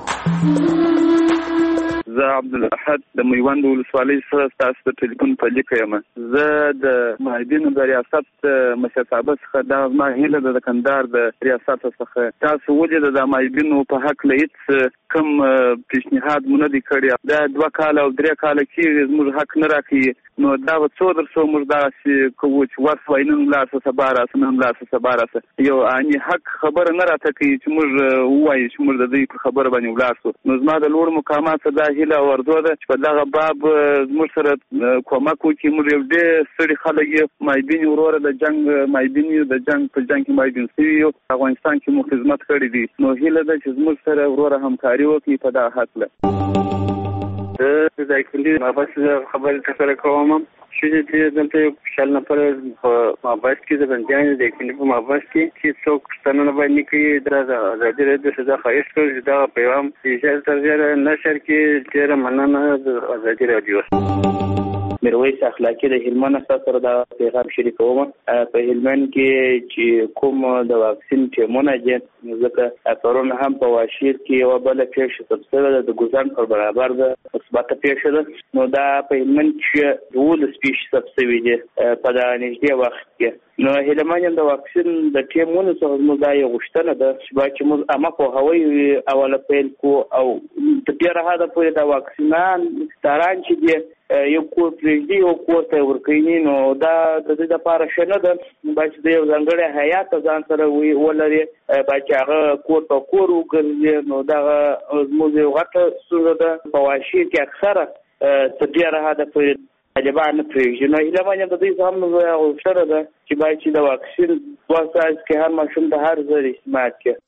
زه عبدالاحد د میوند ولسوالۍ سره تاسو ته ټلیفون په لیکه یم. زه د معیدینو د ریاست مشر صاحب څخه دا ما هیله د کندهار د ریاست څخه تاسو ولې د معیدینو په حق لید کوم پیشنهاد مونږ دي کړی دا 2 کال او 3 کال کې موږ حق نه راکړي نو دا څو درسو موږ دا چې کوچ ورسوي نن لا څه سبا راس یو اني حق خبر نه راته کوي چې موږ وایي چې موږ د دې خبر باندې ولاسو نو زما د لوړ مقامات دا هیله ورته ده چې په دغه باب موږ سره کومک وکړي. موږ یو ډېر ستړي خلک معیدین وروره د جنگ معیدین د جنگ په جنگ کې معیدین سوي افغانستان کې مو خدمت کړې دي نو هیله ده چې موږ سره وروره همکاري وکړي په دغه حق له د ځایکلي مابس خبرې سره کوم چې دلته یو شل نفر په مابس کې د بندیانو د ځایکلي په مابس کې چې څوک ستنه باندې کوي د ازادي رادیو څخه خواهش کوم چې دا پیغام چې تر ډیره نشر کې ډیره مننه د ازادي رادیو. میرویس اخلاقی د هلمند سره دا پیغام شریکوم. په هلمند کې چې کوم د واکسین ټیمونه دي ځکه پرون هم په واشیر کې یو بل پیښه تفصیل د ګوزان پر برابر د مثبت پیښه ده. نو دا په هلمند کې ډول سپیش سبسوي دي په دا نږدې وخت کې. نو هلمند د واکسین د ټیمونو څخه موږ دا یو غوښتنه ده چې موږ امه په هوایي اوله پیل کو او د پیره هدا په دا واکسینان تاران چې دي یو کور پرېږدي او کور ته ورکوي. نو دا د دې لپاره ښه نه ده باید د یو ځانګړی هیات ځان سره ولري باید چې هغه کور په کور وګرځي. نو دغه زموږ یو غټه ستونزه ده په واشیر کې اکثره د ډېره هدا په طالبان نه پرېږدي. نو هیله د دې هم غوښتنه ده چې باید چې د واکسین دوه ساعت کې هر ماشوم د هر ځای استعمال کړي.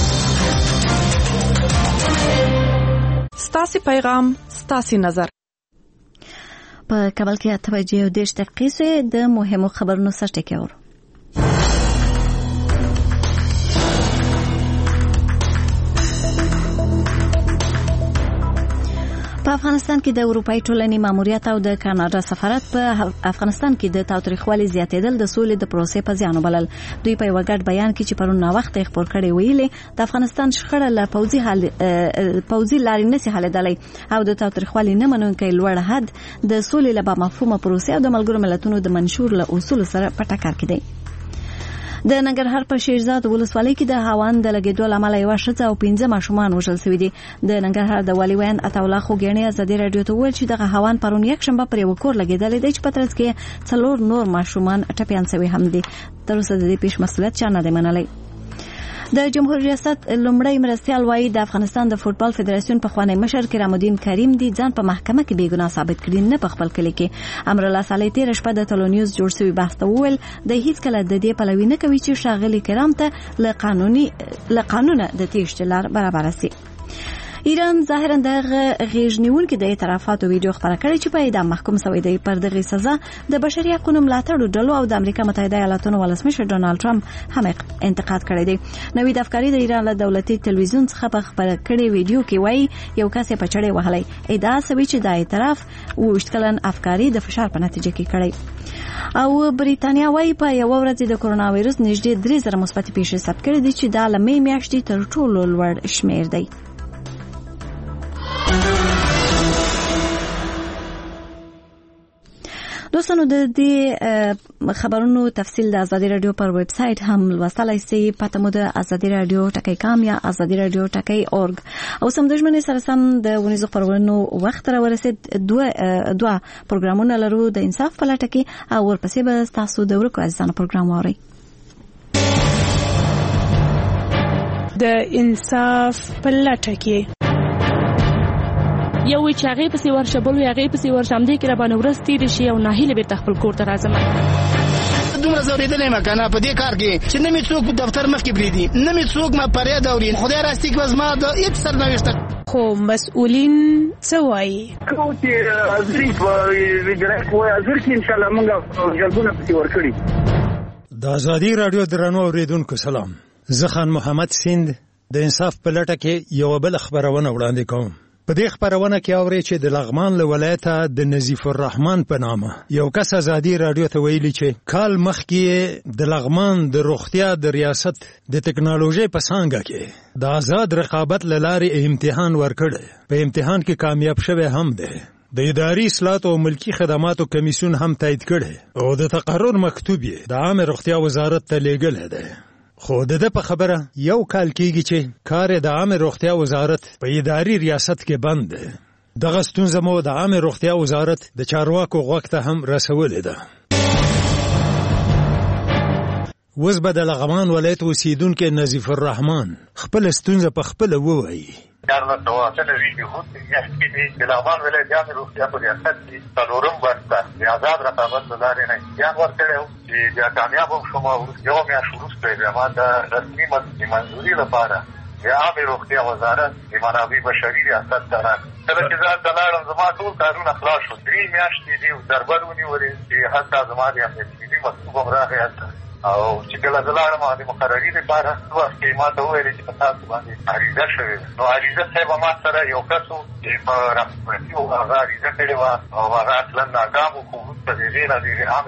ستاسې پیغام ستاسې نظر. په کابل کې 8:30 د مهمو خبرونو سرټکی اورو. په افغانستان کې د اروپאי ټولنې ماموریت او د کاناډا سفارت په افغانستان کې د تاوتریخوالي زیاتېدل د سولې د پروسې په زیان وبلل. دوی په یو غټ بیان کې چې پرون وخت خبر کړي ویلي د افغانستان شخړه له پوځي لارې نشي حلېدلی او د تاوتریخوالي نه منونکي لوړ حد د سولې له بامفهومه پروسې او د ملګرو ملتونو د منشور له اصول سره په ټکر کې دی. د ننګرهار په شیرزاد ولسوالۍ کې د هاوان د لګیدو لامل یو ښځه او 15 ماشومان وژل شوي دي. د ننګرهار د والي ویان عطاالله خوګیاڼي ازادي رادیو ته وویل چې دغه هاوان پرون یک شنبه پر یو کور لګیدلی دی چې په ترڅ کې 4 نور ماشومان ټپیان شوي هم دي. تر اوسه د دې پیښ مسؤلیت چا نه دی منلی. د جمهوریت ریاست لومړی مرستیال وایي د افغانستان د فوټبال فدراسیون په خوانی مشر کرام الدین کریم دی ځان په محکمه کې بې ګناه ثابت کړي نه په خپل کلی کې. امرالله صالح تیر شپه د تلونیوز جوړ شوی بحث ته وویل د هیڅ کله د دې پلوي نه کوي چې شاغلي کرام ته له قانونه د تیښتې لار برابر شي. ایران ظاهرا د غیژنیون کې د اعترافاتو ویډیو خبره کړې چې په اعدام محکوم شوی دی. پر دغه سزا د بشري حقوقو ملاتړو ډلو او د امریکا متحده ایالاتونو ولسمشر ډونالد ټرمپ هم انتقاد کړی دی. نوید افکاری د ایران له دولتي تلویزیون څخه په خبره کړې ویډیو کې وایي یو کس په چړې وهلی ادعا شوی چې د اعتراف 20 کلن افکاری د فشار په نتیجه کې کړی. او بریتانیا وایي په یو ورځ د کرونا وایرس نږدې 3000 مثبت پیښې ثبت کړې دي چې د مې میاشتې تر ټولو لوړ شمیر دی. دوستانو د دې خبرونو تفصیل د ازادي رادیو پر ویب سټ هم لوستلای شئ. پته مو د ازادي رادیو ټکی.com یا ازادي رادیو ټکی.org. او سم د ژمنې سره سم د ونیزو خبرونو وخت را ورسید. دوه پروګرامونه لرو د انصاف په لټه کې او ورپسې به تاسو د ورکو ازانه پروګرام وورئ. د انصاف په لټه کې یو چې هغه په سیور شبل وي هغه په سیور شم دي کې را باندې ورستي رشي او ناهیله به خپل کور ته راځم. دومره زوریدلې مکنه په دې کار کې چې نه می څوک په دفتر مخ کې بریدي نه می څوک ما پرې دوري خدای راستي کې وزما د هیڅ سرنوشت خو مسؤلین څه وایي کوتي ازري وګړه کوی ازر کې ان شاء الله موږ جلبونه پتی ورکړي. د ازادي رادیو درنو اوریدونکو سلام. زه خان محمد سیند د انصاف په لټه کې یو بل خبرونه وړاندې کوم. په دې خبرونه کې اوري چې د لغمان له ولایته د نظیف الرحمن په نامه یو کس ازادي رادیو ته ویلي چې کال مخکې د لغمان د روغتیا د ریاست د ټکنالوژي په څانګه کې د آزاد رقابت لارې امتحان ورکړي. په امتحان کې کامیاب شوی هم دی. د اداري اصلاحات او ملکی خدماتو کمیسیون هم تایید کړي او د تقرر مکتوب یې د عامه روغتیا وزارت ته لیږلی دی. خو د په خبره یو کال کېږي چې کار د عامه روغتیا وزارت په اداري ریاست کې بند دی. دغه ستونزه مو د عامه روغتیا وزارت د چارواکو غوږ ته هم رسولې ده. اوس به د لغمان ولایت اوسیدونکی نظیف الرحمن خپل ستونزه په خپله ووایي. جانور تواصل ویډیو خود یې د لغمان ولایت د عامه روغتیا په ریاست کې څلورم ورته د آزاد رقابت لارې نه امتحان ورکړی چې بیا کامیاب هم شوم. یو میاشت وروسته بیا ما د رسمي منظوري لپاره د عامه روغتیا وزارت د منابع بشري ریاست ته راغلم. کله چې زه هلته لاړم زما ټول کارونه خلاص شول. 3 میاشتې دې دربل ونیولې چې هلته زما د امنیتي مسؤل هم راغی هلته او چې کله زه لاړم د مقرري لپاره وخت کې ما ته وویل چې په تاسو باندې عریضه شوې نو عریضه صاحب ما سره یو کس و چې په رسمي او هغه عریضه کړې وه او هغه اصلا ناکام و خو وروسته د هغې نه د هغې عامې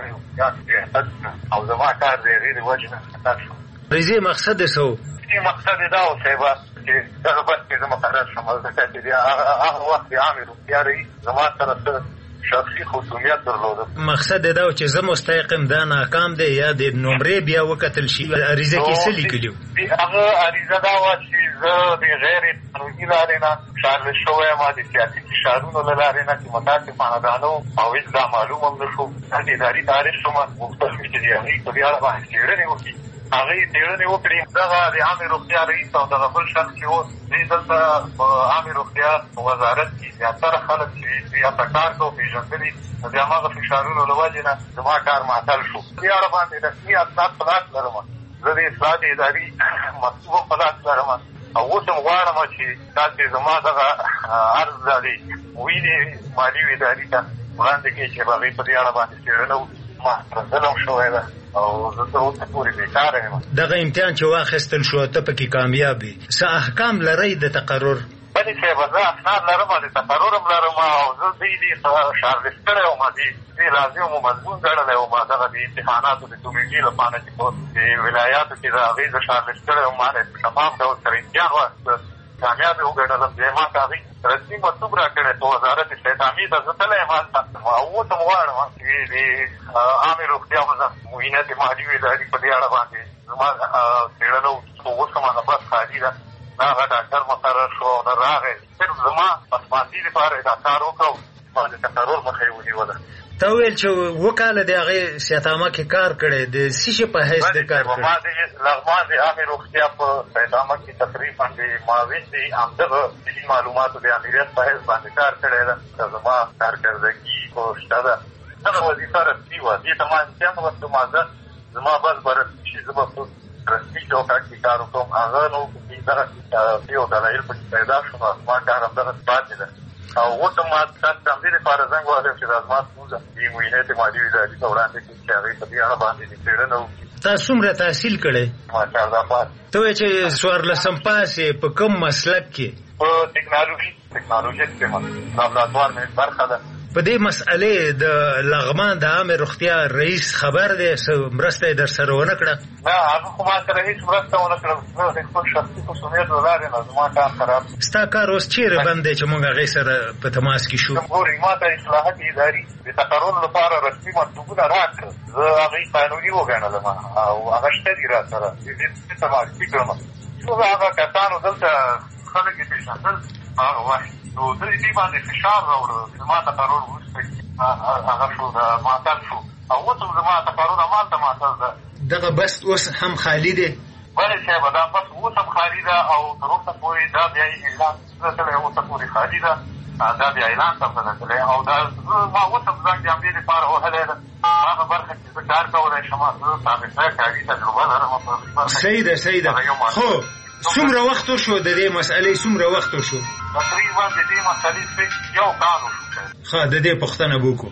او زما کار د هغې د وجې نه خطا شو. عریضې مقصد یې څه و؟ مقصد یې دا و صاحبه چې دغه بس کې زه مقرر شم ځکه چې هغه وخت د عامې روغتیا رئیس زما سره څه شخصي خصوصیت درلوده. مقصد دا و چې زه مستحقم دا ناکام دی یا د نمرې بیا وکتل شي. عریضه کې څه لیکلي وو؟ هغه عریضه دا وه چې زه د غیر قانوني لارې نه شارل شوی یم د سیاسي فشارونو له لارې نه چې متاسفانه دا نه و او هېڅ دا معلوم هم نه شو. د اداري تعریف شومه غوښتل مې چې د هغې په دې اړه باندې څېړنې وکړي. هغې څېړنې وکړي. دغه د عامې روغتیا رئیس او دغه بل شخص چې و دوی دلته په عامې روغتیا وزارت کې زیاتره خلک چې دوی هلته کار کوو پېژندلي نو د هماغه فشارونو له وجې نه زما کار معطل شو. دې اړه باندې رسمي اسناد په لاس لرم. زه د اصلاحات اداري مکتوب هم په لاس لرم او اوس هم غواړم چې تاسې زما دغه عرض دا دی وینې مالي و اداري ته وړاندې کړي چې هغې په دې اړه باندې څېړنه وکړي. ما ظلم شوی ده او زه تر اوسه پورې بېکاره یم. دغه امتحان چې واخیستل شو ته پکې کامیاب وي څه احکام لرئ د تقرر؟ بلې صاحبه زه اسناد لرم د تقرر هم لرم او زه دوی دې شارلیست کړی وم دې لازم و مضمون ګڼلی وم دغه د امتحاناتو د کمیټې لپاره چې په ولایاتو کې د هغې زه شارلیست کړی وم ما نه تمام ډول سره امتحان واخیسته کامیاب یې وګڼلم. بیا ما ته هغې رسمي مکتوب را کړی په وزارت استعدامي ته زه تللی یم هلته او اوس هم غواړم چې د عامې روغتیا معاینت مالي و اداري په دې اړه باندې زما څېړنه وکړي خو اوس هم هغه بس خالي ده. هغه ډاکټر مقرر شو او نه راغی صرف زما پسماندي لپاره یې دا کار وکړو ما د تقرر مخه یې ونیوله. تا ویل چې اووه کاله د هغې سیدعامه کې کار کړی د څه شي په حیث د کار کړی؟ ما د لغمان د عامې روغتیا په سیدعامه کې تقریبا د معاون د همدغه صحي معلوماتو د امریت په حیث باندې کار کړی ده. زما کارکردګي خو شته ده. دغه وظیفه رسمي وه دې ته ما امتحان وکړم زما بس به رسمي شي زه به په رسمي چوکاټ کې کار وکړم. هغه نو دغه یو دلایل پکې پیدا شو نو زما کار همدغسې پاتې ده او اوس هم ما تاسو ته همدې لپاره زنګ وهلی چې دا زما ستونزه دې معاینت مالي و اداري ته وړاندې کړي چې هغې په دې اړه باندې دې څېړنه وکړي. تا څومره تحصیل کړی؟ ما 14 پاس. ته وایې چې 14 پاس یې په کوم مسلک کې؟ په ټکنالوژي کې لابراتوار مې برخه ده. په دې مسئلې د لغمان د عامې روغتیا رئیس خبر دی څه مرسته یې در سره ونه کړه؟ نه هغه خو ما سره هېڅ مرسته ونه کړه. زه د خپل شخصي خصوصیت له لارې نه زما کار خراب. ستا کار اوس چېرې بند دی چې موږ هغې سره په تماس کې شو؟ ګورې ما ته اصلاحات اداري د تقرر لپاره رسمي مکتوبونه راکړل. زه هغې قانوني وګڼلم او هغه شته دي را سره دې ته معرفي کړم. څو هغه کسانو دلته خلک یې پېژندل هغه وخت نو دوی دې باندې فشار راوړه زما تقرر وروسته هغه شو معطل شو او اوس هم زما تقرر همالته معطل ده. دغه بس اوس هم خالي دی؟ بلې صاحبه دا بس اوس هم خالي ده او تر اوسه پورې دا بیا اعلان نه تللی اوسه پورې خالي ده. دا بیا اعلان ته نه تللی او دا ما اوس هم زنګ د همدې لپاره وهلی ده هغه برخه چې زه کار کولی شم زه سابقه کاري تجربه لرم. صحیح ده صحیح ده. خو څومره وخت وشو د دې مسئلې څومره وخت وشو؟ تقریبا د دې مسئلې یو کال وشو. ښه د دې پوښتنه به وکړو.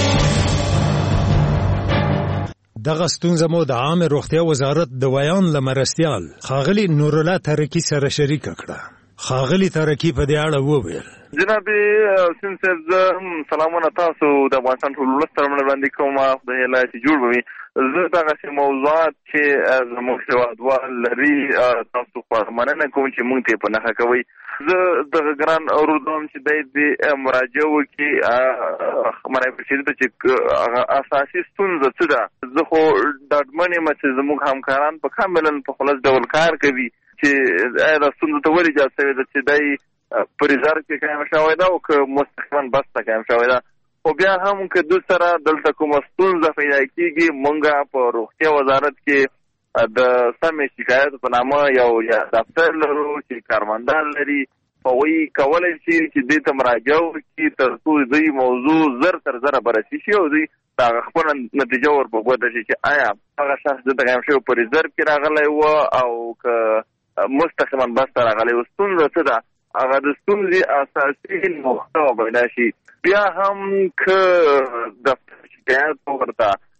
دغه ستونزه مو د عامې روغتیا وزارت د ویان له مرستیال ښاغلي نورالله ترکي سره شریکه کړه. ښاغلي ترکي په دې اړه وویل: جناب حسین صاحب زه سلامونه تاسو د افغانستان ټول ولس سره وړاندې کوم. خدای الله چې جوړ به وي. زه دغسې موضوعات چې زموږ هېوادوال لري تاسو خوا مننه کوم چې موږ ته یې په نښه کوئ. زه دغه ګران اورودم چې دی دې مراجعه وکړي منای پرشیده ته چې اساسي ستونزه څه ده. زه خو ډاډمن یم چې زموږ همکاران په کاملا په خلاص ډول کار کوي چې آیا دا ستونزه ته ولې ایجاد شوې ده چې دی په ریزرو کې قایم شوی ده او که مستقیما بس ته قایم شوی ده. خو بیا هم که دوی سره دلته کومه ستونزه پیدا کېږي موږ په روغتیا وزارت کې د سمې شکایت په نامه یو دفتر لرو چې کارمندان لري. هغوی کولی شي چې دې ته مراجعه وکړي تر څو دوی موضوع زر تر زره بررسي شي او دوی د هغه خپله نتیجه ور په ګوته شي چې آیا هغه شخص دلته قایم شوی په ریزرو کې راغلی و او که مستقیما بس ته راغلی و. ستونزه څه ده؟ هغه د ستونزې اساسي محتوا پیدا شي. بیا هم که دفتر شکایت ورته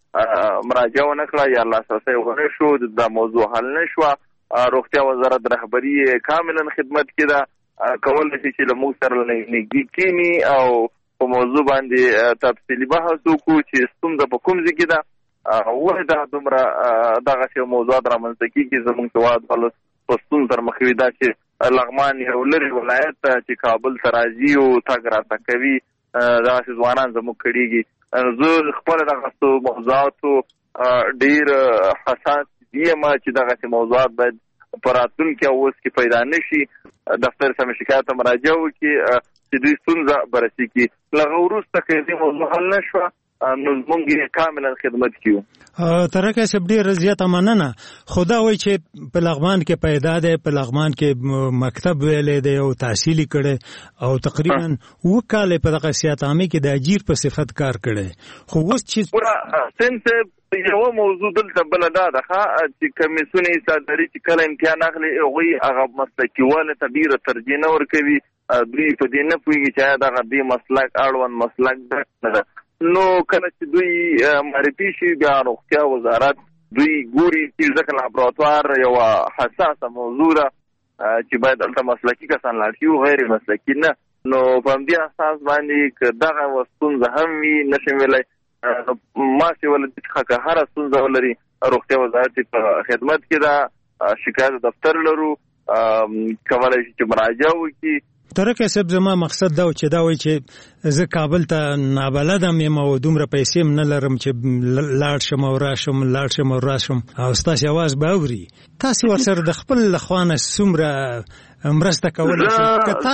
مراجعه ونه کړه یا لاسرسی ونه شو د موضوع حل نه شو. روغتیا وزارت رهبری کاملا خدمت کې ده، کولای شي چې له موږ سره نږدې کینی او په موضوع باندې تفصیلي بحث وکړو چې ستونزه په کوم ځای کې ده، ولې دا دومره دغسې موضوعات رامنځته کېږي. زموږ هېواد په ستونزو سره مخ وي دا چې لغمان یو لرې ولایت ته چې کابل ته راځي او تګ راتګ کوي، دغسې ځوانان زموږ کړېږي. زه خپله دغسې موضوعاتو ډېر حساس یم چې دغسې موضوعات باید په راتلونکي اوس کې پیدا نه شي. دفتر سم شکایت ته مراجعه وکړي چې دوی ستونزه بررسي کړي. له هغه وروسته که دې موضوع حل نه شوه نو موږ کاملا خدمت کیو. ترکه صاحب ډېره زیاته مننه. خو دا وایي چې په لغمان کې پیدا دی، په لغمان کې مکتب ویلی دی او تحصیلي کړی او تقریبا 7 کاله په دغه سیاحت عامې کې د اجیر په صفت کار کړی. خو اوس چې سنس یو موضوع دلته بله دا ده چې کمیسیون صادري چې کله امتحان اخلي هغوی هغه مسلکي واله ته ډېره ترجیح نه ورکوي. دوی په دې نه پوهېږي چې آیا دغه دې مسلک اړوند مسلک ده نه ده. نو کله چې دوی معرفي شي بیا روغتیا وزارت دوی ګوري چې ځکه لابراتوار یوه حساسه موضوع ده چې باید هلته مسلکي کسان لاړ شي او غیر مسلکي نه. نو په همدې اساس باندې که دغه ستونزه هم وي نشم ویلی ماسې ولدي څخه که هره ستونزه ولري روغتیا وزارت په خدمت کې ده، شکایت دفتر لرو، کولی شي چې مراجعه وکړي. ترکه صاحب زما مقصد دا چې دا وایي چې زه کابل ته نابلدم یم او دومره پیسې هم نه لرم چې لاړ شم او راشم لاړ شم او راشم او ستاسې اواز به اوري. تاسې ورسره د خپل لخوا نه څومره مرسته کولی شئ؟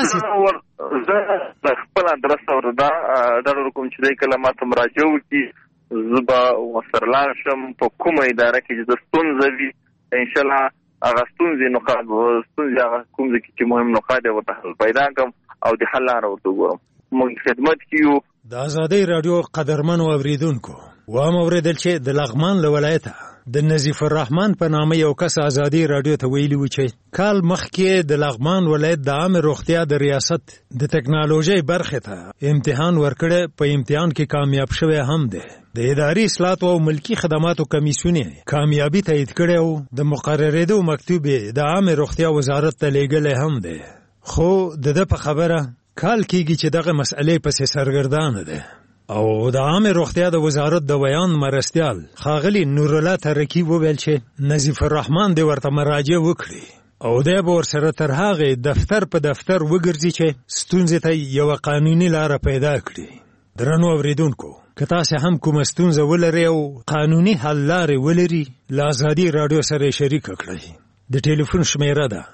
زه د خپل ادرس اورده ډډه کوم چې دی کله ما ته مراجعه وکړي زه به ورسره لاړ شم په کومه اداره کې چې د ستونزه وي انشاءالله هغه ستونزې نقاط ستونزې هغه کوم ځای کې چې مهم نقاط یې ورته حل پیدا کړم او د حل لاره ورته وګورم. موږ خدمت کیو. د ازادۍ راډیو قدرمنو اوریدونکو وام اوریدل چې د لغمان له ولایته د نظیف الرحمن په نامه یو کس ازادۍ راډیو ته ویلي و چې کال مخکې د لغمان ولایت د عامه روغتیا د ریاست د ټکنالوژۍ برخې ته امتحان ورکړی، په امتحان کې کامیاب شوی هم دی. د اداري اصلاحاتو او ملکی خدماتو کمیسیون کامیابی تایید کړی او د مقررېدو مکتوب د عامه روغتیا وزارت ته لیږلی هم دی. خو د ده په خبره کال کېږي چې دغه مسئلې پسې سرګردانه ده او د عامه روغتیا د وزارت د بیان مرستیال ښاغلي نورالله ترکي وویل چې نظیف الرحمن دې ورته مراجعه وکړي او دی به ورسره تر هغې دفتر په دفتر وګرځي چې ستونزې ته یوه قانوني لاره پیدا کړي. درنو اوریدونکو که تاسې هم کومه ستونزه ولرئ او قانوني حل لارې ولري له ازادي راډیو سره یې شریکه کړئ. د ټلیفون شمیره ده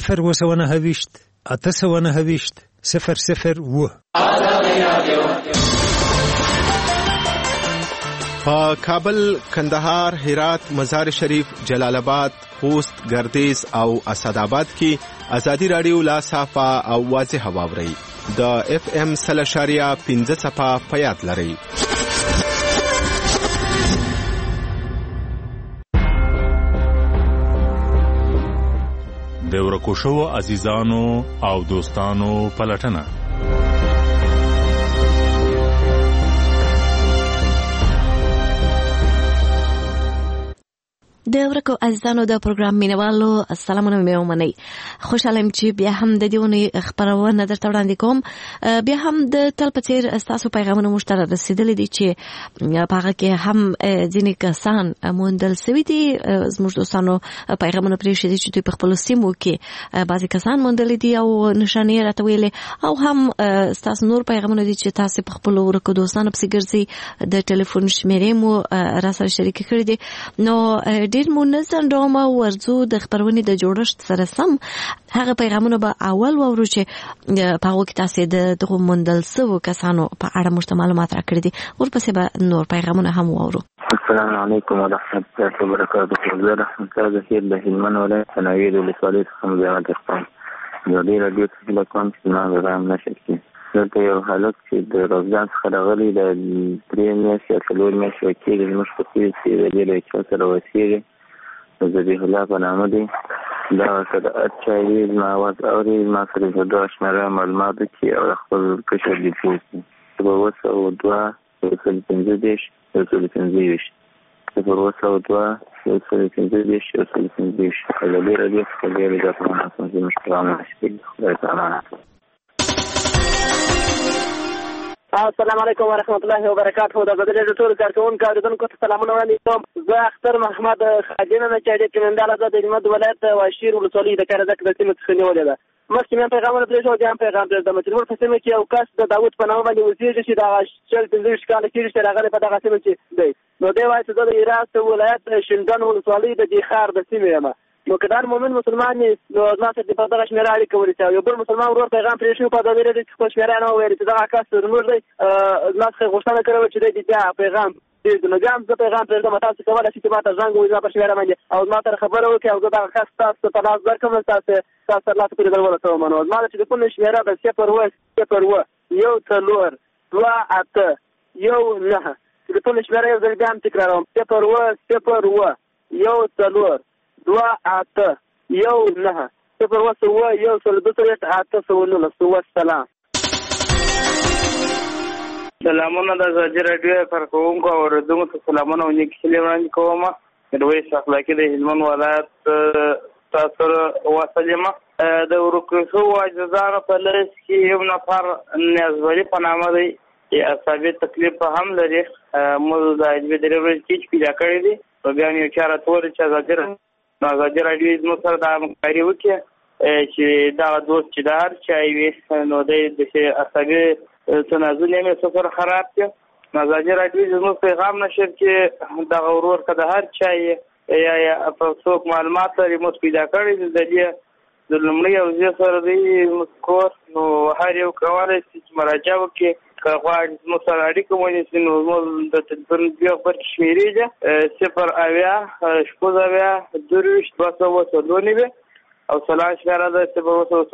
029 829 007. په کابل، کندهار، هرات، مزار شریف، جلال آباد، خوست، گردیز او اسداباد کې ازادي راډیو لا صافه او واضح واورئ. د FM 0.5 صفه په یاد لرئ. د ورکو شوو عزیزانو او دوستانو پلټنه. د ورکو عزیزانو د پروګرام مینوالو السلامونه مې ومنئ. خوشحاله یم چې بیا هم د دې اونۍ خپرونه درته وړاندې کوم. بیا هم د تل په څېر ستاسو پیغامونه موږ ته رارسېدلي دي چې په هغه کې هم ځینې کسان موندل سوي دي. زموږ دوستانو پیغامونه پرېښي دي چې دوی په خپلو سیمو کې بعضې کسان موندلي دي او نښانې یې راته ویلې، او هم ستاسو نور پیغامونه دي چې تاسې په خپلو ورکو دوستانو پسې ګرځئ. د ټلیفون شمېرې مو راسره شریکې کړي دي. نو ډېر مو نه ځنډوم او ورځو د خپرونې د جوړښت سره سم هغه پیغامونه به اول واورو چې په هغو کې تاسې د دغو موندل سوو کسانو په اړه موږ ته معلومات راکړي دي. ورپسې به نور پیغامونه هم واورو. السلام علیکم ورحمت الله وبرکاته. زه رحمت الله ظهیر د هلمند ولایت څناویر ولسوالۍ څخه مزاحمت کوم. ازادي راډیو څخه هیله کوم چې زما پیغام نشر کړي. دلته یو هلک چې د روزګان څخه راغلی د 3 میاشتې یا 4 میاشتې کېږي زموږ په کلي چې د دې له چا سره اوسېږي، ذبیح الله په نامه دی. دا ورسره اچھا وي، زما اواز اوري، زما سره د دوه شمېره معلومات وکړي او خپل کشر ډیټیلز به 202 225 225. 0 السلام علیکم ورحمت الله وبرکاته. د بدرې ټول کارکونکو اوریدونکو ته سلامونه وړاندې کوم. زه اختر محمد خادم نه چې د کمنډاله د هلمند ولایت واشیر ولسوالۍ د کارزک د سیمې څخه نیولې ده. مخکې مې پیغامونه پرېښود، بیا هم پیغام پرېږدم چې زموږ په سیمه کې یو کس د داود په نامه باندې اوسېږي چې دغه 45 کاله کېږي چې راغلی په دغه سیمه کې دی. نو دی وایي چې زه د هرات ولایت شینډن ولسوالۍ د دې ښار د سیمې یم. نو که دا مومن مسلمان نو زما سره په دغه شمېره اړیکه ونیسي. یو بل مسلمان ورور پیغام پرېښی په دغه ویډیو کې خپل شمېره نه وویل چې دغه کس زموږ دی. زما څخه غوښتنه کړې وه چې دی بیا پیغام نو بیا هم زه پیغام پرېږدم. تاسو کولی شئ چې ما ته زنګ ووهئ زما په شمېره باندې او زما سره خبره وکړئ او زه دغه کس تاسو ته لاس درکړم، تاسو سره لاس پورې در ورسوم. نو زما د ټلیفون شمېره ده 0 1 4 2 8 1 9. ټلیفون شمېره یو ځل بیا هم تکراروم 0 1 4 2 8 1 9 0 1 8 سلام. سلامونه د ازادي راډیو کارکونکو او اوریدونکو ته سلامونه او نیک هیلې وړاندې کوم. میرویس اخلاقي د هلمند ولایت تاسو سره واصل یم. د ورکو شوو عاجزانو په لړ کې یو نفر نیازولي په نامه دی چې اعصابي تکلیف هم لري. موږ د اجبې درې ورځې کې پیدا کړی دی او بیا یو چاره تور چې ازادي راډیو زموږ سره د همکاري وکړي چې دا دوست چې د هر چا وي نو د اعصابي تنازل یې سفر خراب کړ. ازادي راډیو زموږ پیغام نشر کې دغه ورور که د هر چا یا په څوک معلومات لري موږ پیدا کړی د دې د لومړي او زه سره دی مذکور نو هر یو کولی شي چې مراجعه وکړي. که غواړي زموږ سره اړیکه ونیسي نو زموږ د تلیفون بیا خبر شمېرې ده 0 8 2 او سلام شمېره ده 0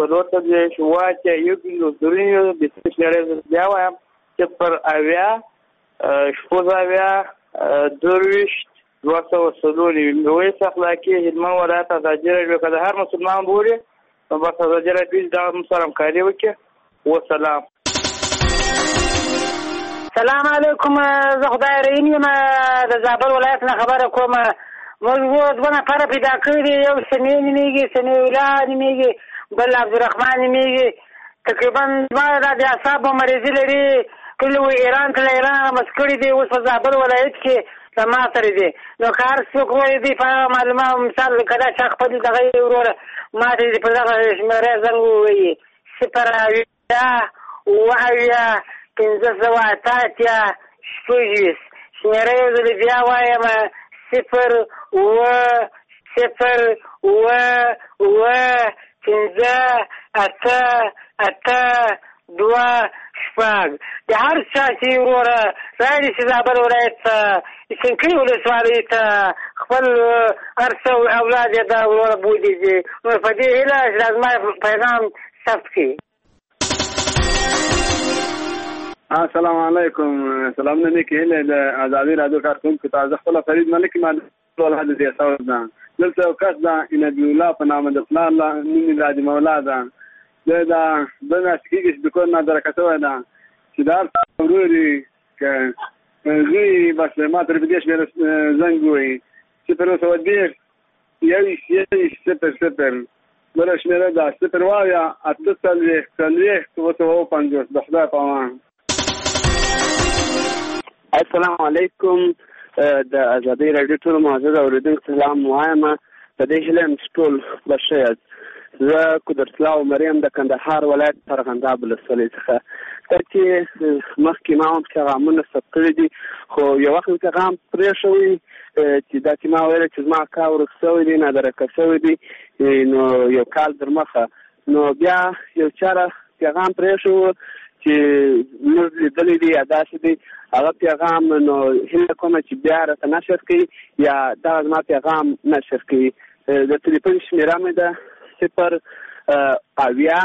شمېره بیا وایم 0 میرویس اخلاقي هلمند ولایت ازادي راډیو که د هر مسلمان بولي نو بس ازادي راډیو دا هم سره همکاري وکړي. وسلام. سلام علیکم. زه خدای رحیم یم د زابل ولایت نه خبره کوم. موږ دوه نفره پیدا کړي دي، یو سمیع نومېږي، سمیع الله نومېږي، بل عبدالرحمن نومېږي. تقریبا دواړه د اعصابو مریضي لري. کله و ایران کله ایران مس کړي دي، اوس په زابل ولایت کې د ما سره دي. نو که هر څوک وایي دي په معلومه مثال کله چا خپل دغه وروره ما ته په دغه شمېره زنګ ووایي 0 5 شمېره یو ځل بیا وایم 0 2 8 د هر چا چې وروره راځي چې زابل ولایت څنګه ولسوالۍ ته خپل هر څه اولاد یې دا وروره بوځي نو په دې هیله چې زما پیغام ثبت کړي. السلام علیکم. سلامونه نیک هیله د ازادي راډیو کارکونکو ته. زه خپل فرید ملک ما ټول حد دې تاسو ده دلته یو کس ده نبی الله په نامه د پلان الله نوم راځي مولا ده دا د ناسکیږي د کور نه درکته وای ده چې دا ضروري که زی بس ما تر دې شمیر زنګ وي چې پر اوسه ودی یو شي بل شمیر ده 0 وایا 8 د خدای په امان. السلام علیکم. د ازادي راډیو ټول معزز اوریدونکو سلام وایم. په دې هیله ټول بشیر. زه قدرت الله مریم د کندهار ولایت فرغنده ولسوالۍ څخه چې مخکې ما هم پیغامونه ثبت کړي دي خو یو وخت پیغام پرېښوی چې دا چې ما ویل چې زما کار ورک شوی دی نادرکه شوی دی نو یو کال در مخه نو بیا یو چاره پیغام پرېښو چې موږ لیدلی دی یا داسې دی هغه پیغام نو هیله کومه چې بیا راته نشر کړي یا دغه زما پیغام نشر کړي. د تلیفون شمېره مې ده 0 اویا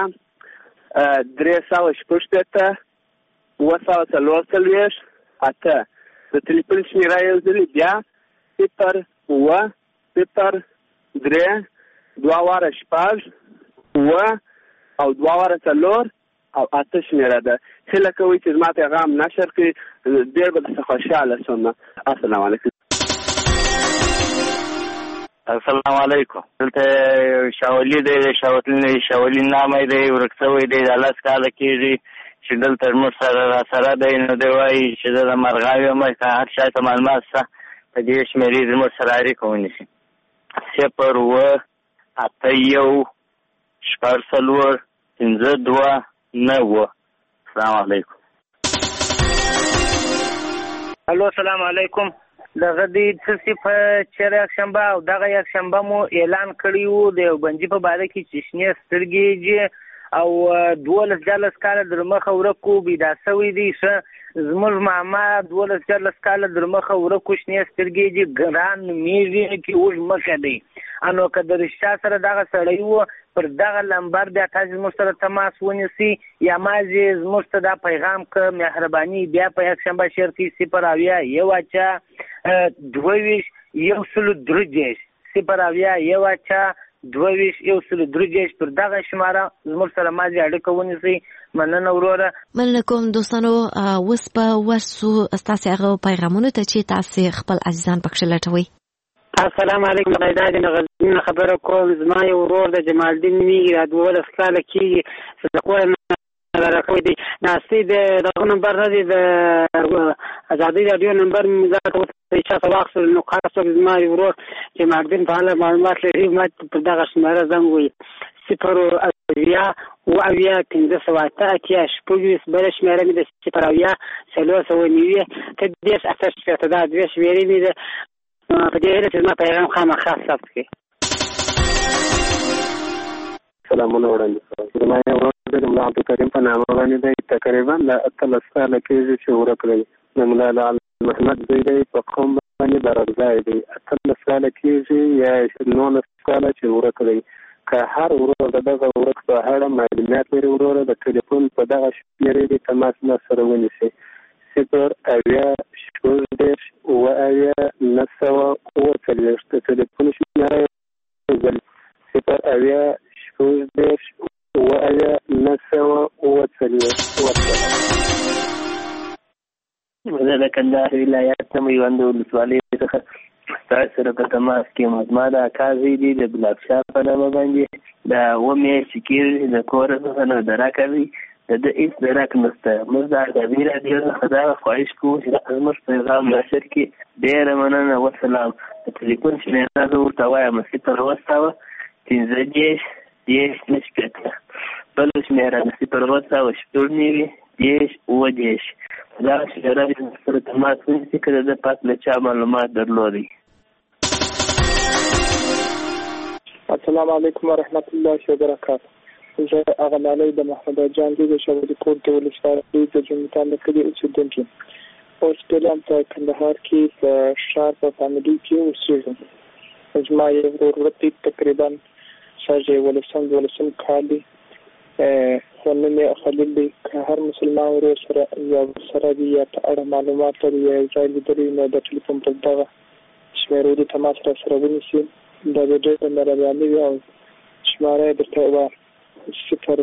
3 8 د تلیفون شمېره یو ځلې بیا 0 3 2 او 2 او 8 شمېره ده. هیله کوي چې زما پیغام نشر کړي ډېر به درڅخه خوشحاله شم. السلام علیکم. السلام علیکم. دلته شاولي دی، شاولي نامه دی، ورک شوی دی، د 10 کاله کېږي چې دلته موږ سره راسره دی. نو دی وایي چې زه د مرغاو یم، که هر چا ته معلومات شته په دې شمېرې زموږ سره اړیکه ونیسي. 0 السلام علیکم. الو السلام علیکم. دغه د څه په چیرې یک شنبه او دغه یک شنبه مو اعلان کړی وو د بنجي په باره کې چې شنې سترګې او 12 کاله در مخه ورکو پیدا شوی دی. زموږ ماما 12 کاله در مخه ورکو شنې سترګې ګران میږي کې اوږ مخه دی. انو که د رښتیا سره دغه سړی وو پر دغه لمبر بیا تاسو زموږ سره تماس ونیسئ یا مازې زموږ ته دا پیغام که مهرباني بیا په یک شنبه شعر کې 0 پر دغه شماره زموږ سره مازې اړیکه ونیسئ. مننه وروره. مننه کوم دوستانو. اوس به ورسو ستاسې هغه پیغامونو ته چې تاسې خپل عزیزان پکښې لټوئ. السلام علیکم. غیداد د غزنین خبره کوم. زما یو ورور د جمال الدین نومیږي، 12 کاله کېږي، صدقه نه راکوي دی. ناستې د دغه نمبر نه دی، د ازادۍ راډیو نمبر مې ځکه ورته چا ته واخیستل. نو خاص څوک زما یو ورور جمال الدین په اړه معلومات لري، ما پر دغه شمېره زنګ ووهي 0 بله شمېره مې د 0 دا 2 شمېرې مې ده. په دې هیله چې زما پیغام خامخا ثبت کړي. سلامونه وړاندې کوم. زما یو ورور د ملا عبدالکریم په نامه باندې دی، تقریبا د 18 کاله کېږي چې ورک دی. د ملا محمد زوی دی، په قوم باندې برابرځای دی. 18 کاله کېږي یا 19 کاله چې ورک دی. که هر ورور د دغه ورک په اړه معلومات لري، وروره د ټلیفون په دغه شمېرې د تماس ما سره ونیسي. 0 د ټلیفون شمېره 0 زه د کندهار ولایت د میوند ولسوالۍ څخه ستاسو سره په تماس کې یم. زما د اکا زوی دی، د ګلاب شاه په نامه باندې د 2 میاشتې کېږي د کوره څخه نه درکه دی. د ده هېڅ درک نشته. موږ د ازادۍ راډیو څخه دغه خواهش کوو چې زموږ پیغام نشر کړي. ډېره مننه. وسلام. د ټلیفون شمېره زه ورته وایم 0 بله شمېره 0 دغه شمېره دې سره تماس ونیسي که د ده پاس له چا معلومات درلودی. السلام علیکم ورحمت الله وبرکاته. زه هغه مالۍ د محمد جان دی، د شاولي کوټ د ولسوالۍ د جومتان د کلي اوسېدونکی. اوس فعلا په کندهار کې په ښار په فامیلي کې اوسېږم. زما یو ورور دی، تقریبا 12 کال دی، خو نوم یې خلیل دی. که هر مسلمان ورور سره یا سره دی یا په اړه معلومات لري یا یو ځای لیدلی، نو د ټلیفون پر دغه شمېرو د تماس را سره ونیسي. دا به ډېره مهرباني وي او شماره یې درته ووایم 0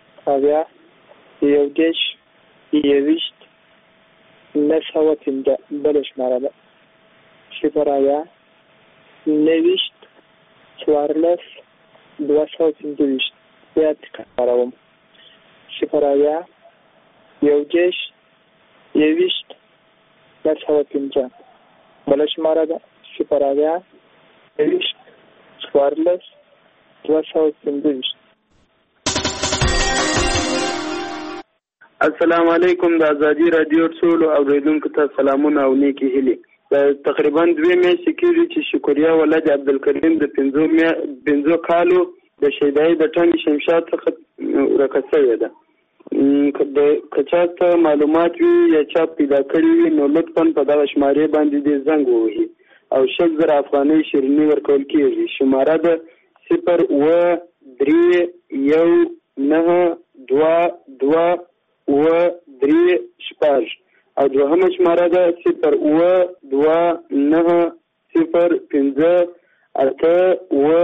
بله شماره ده 0 بیا تکراروم 0 بله شماره ده 0 السلام علیکم. د ازادي راډیو ټولو اوریدونکو ته سلامونه او نیکې هیلې. تقریبا 2 میاشتې کېږي چې شکریا ولد عبدالکریم د 5 کالو د شیدای د ټنګ شمشاد څخه ورکه شوې ده. که چا ته معلومات وي یا چا پیدا کړي وي، نو لطفا په دغه شمارې باندې دې زنګ ووهي او 1,000 افغانۍ شیریني ورکول کېږي. شماره ده 0 او دوهمه شماره ده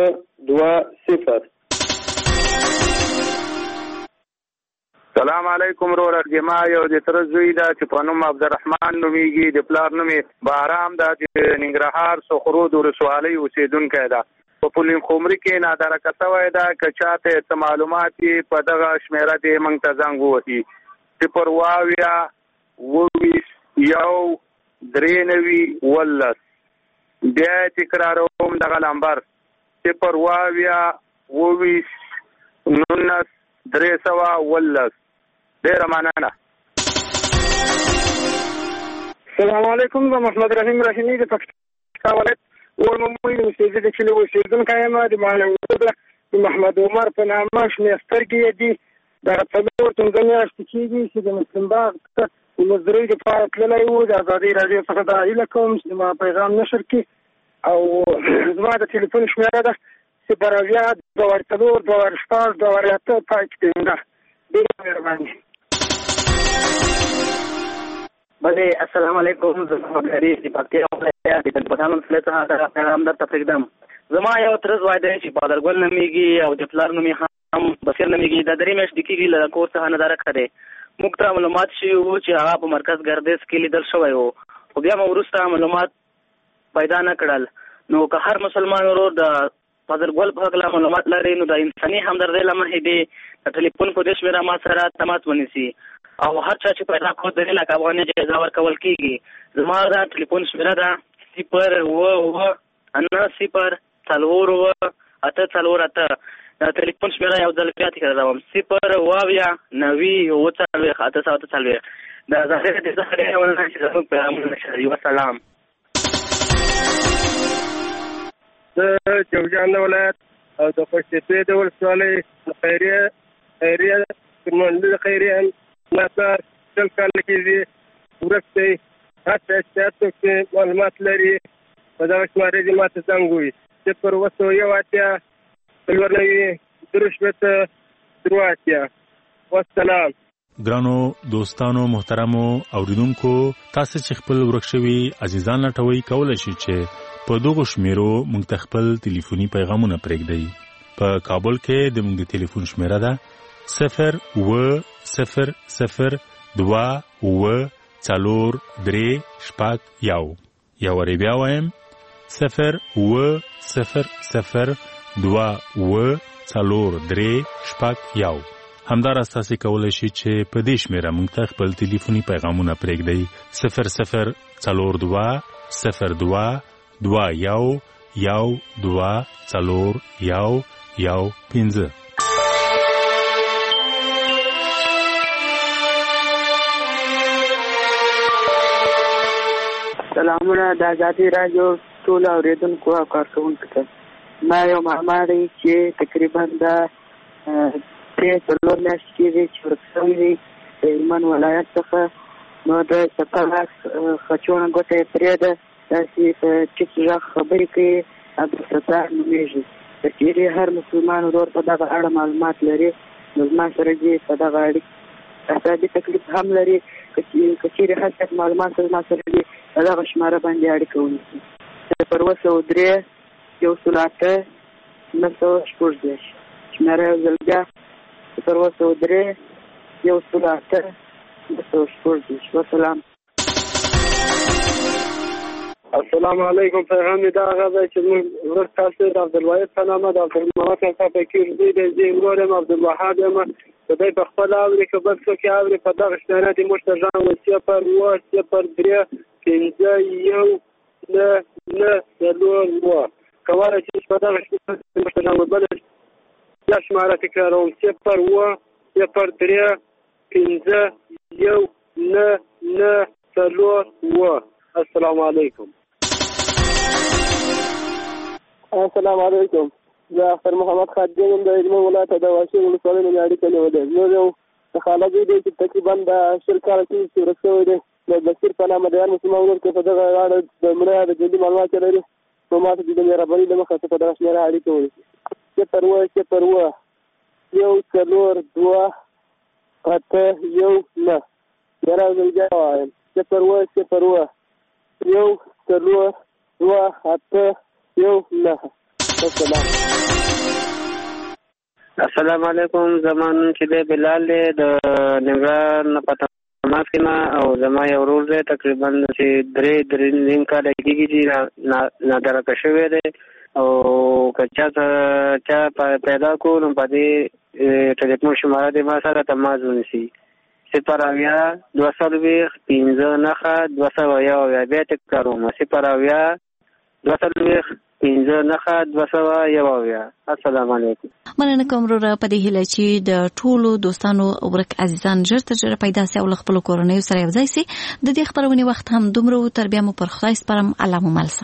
0 سلام علیکم. کوم ورور جما یو د تر زوی دا چې په نوم عبدالرحمن نومیږي د پلار نوم بارام دا چې ننګرهار سخرود ولسوالۍ اوسیدونکی ده په پولین خمري کې نادرکه شوی ده که چاته څه معلومات په دغه شمیره دې موږ ته زنګ ووهي 022 بیا تکراروم دغه نمبر 022 ډېره مننه. السلام علیکم. زه محمد رحیم رحیمي د پکتیکا ولایت ورمموی د اوسېدلو د کلي اوسېدونکی یم. د محمد عمر په نامه شنې سترګې دي. دغه 4 میاشتې کېږي چې د مسلم باغ ته د مزدورۍ دپاره تللی و. د ازادۍ راډیو څخه دا هیله کوم چې زما پیغام نشر کړي او زما د تلیفون شمېره ده 0 پای کې ده. ډېره مهرباني. بله السلام علیکم. زه محمد غریب د پکتیکا ولایت د پټان ولسوالۍ څخه دا پیغام درته پرېږدم. زما یو تره زوی دی چې بادرګل نومیږي او د پلار نوم یې هم بصیر نومیږي. دا 3 میاشتې کېږي له کور څخه ندارکه دی. موږ ته معلومات شوي وو چې هغه په مرکز ګردیز کې لیدل شوی و، خو بیا مو وروسته معلومات پیدا نه کړل. نو که هر مسلمان ورور د بادرګل په هکله معلومات لري نو د انساني همدردۍ له مخې دې د ټلیفون په دې شمېره ما سره تماس ونیسي او هر چا چې پیدا کړو د 1 لک افغانۍ جایزه ورکول کېږي. زما دا ټلیفون شمېره ده 0 دا ټلیفون شمېره یو ځل بیا تکراروم 0 د ظاهر د څخه ډېره مننه چې زموږ پیغامونه نشروي. وسلام. د جوزجان ولایت او د پښتې د ولسوالۍ خیریه د خیریه ناصر څل کال کېږي ورسته هڅه چې معلومات لري په دغه شمارې دې ماته زنګ ووهي 0 والسلام. ګرانو دوستانو محترمو اوریدونکو، تاسو چې خپل ورک شوي عزیزان لټوي کولای شئ چې په دغه شمیرو موږ ته خپل ټلیفوني پیغامونه پرېږدئ. په کابل کې د موږ د ټلیفون شمیره ده 0200243 یو وری بیا وایم 0200243 همداراز تاسو کولای شئ چې په دې شمیره موږ ته خپل ټلیفوني پیغامونه پرېږدئ 002212415. سلامونه د ازادۍ راډیو ټولو اورېدونکو او کارکوونکو ته. ما یو معما دی چې تقریبا دا 3 میاشتې کېږي چې ورک شوی دی د هلمند ولایت څخه. نو د سپالاس خچونه ګوته یې پرېږده، داسې په ټیټ غږ خبرې کوي. عبدالستار نومېږي. که چېرې هر مسلمان ورور په دغه اړه معلومات لري نو زما سره دې په دغه اړیکې اعصابي تکلیف هم لري. که چېرې هر څه معلومات زما سره دې په دغه شماره باندې اړیکه ونیسي 0 شماره یو ځل بیا 0 وسلام. السلام علیکم. پیغام دا هغه دی چې موږ ورک تاسو د عبدالواحد په نامه د عبدالمناف څخه فکر دی د زه ورور یم عبدالوهاب یم. د دې په خپل اوري که بل څوک اوري په دغه شمېره دې موږ ته ژغ وسي 0 کولی شي په دغه شمېره موږ ته ژغ وبله یا شماره تکراروم 0 السلام علیکم. السلام علیکم. زه اختر محمد خادم یم د هلمند ولایت د واشیر ولسوالۍ نه اړیکه نیولې. زموږ یو خاله زوی دی چې تقریبا د 10 کاله کېږي چې ورک شوی دی. د بشیر په نامه د هر مسلمان ورور کې په دغه اړه د مړه د ژوندي معلومات لري. نو ما ته د مهربانۍ له مخې په دغه شمېره اړیکه ونیسي 0 بیا وایم 0 السلام. السلام علیکم. زمان چې د بلال د ننګرهار نه پته ماسک ما او زما یو ورور دی تقریبا چې درې نیم کاله کېږي چې نادرکه شوی دی او که چا پیدا کو نو په دې ټلیفون شماره دی ما سره تماس ونیسي 0 240 15 9 201 بیا تکراروم 0 240 15 9 201. السلام علیکم. مننه کوم وروره په دې هیله چې د ټولو دوستانو ورک عزیزان ژر تر ژره پیدا سي او خپل کورنۍ سره یو ځای سي. د دې خبرونه وخت هم دومره تر بیا مو پر خدای سپارم. الله مو ملسه.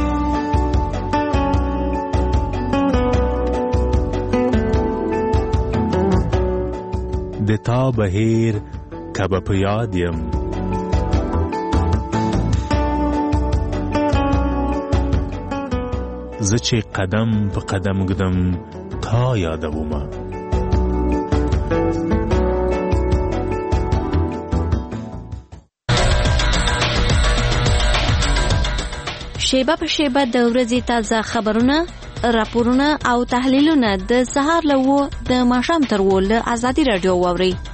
د تا بهیر کبه په یاد یم زه چې قدم په قدم ګدم تا یادومه شیبه په شیبه د ورځې تازه خبرونه راپورونه او تحلیلونه د سهار له 9 د ماښام تر 10 له ازادي رادیو واوري.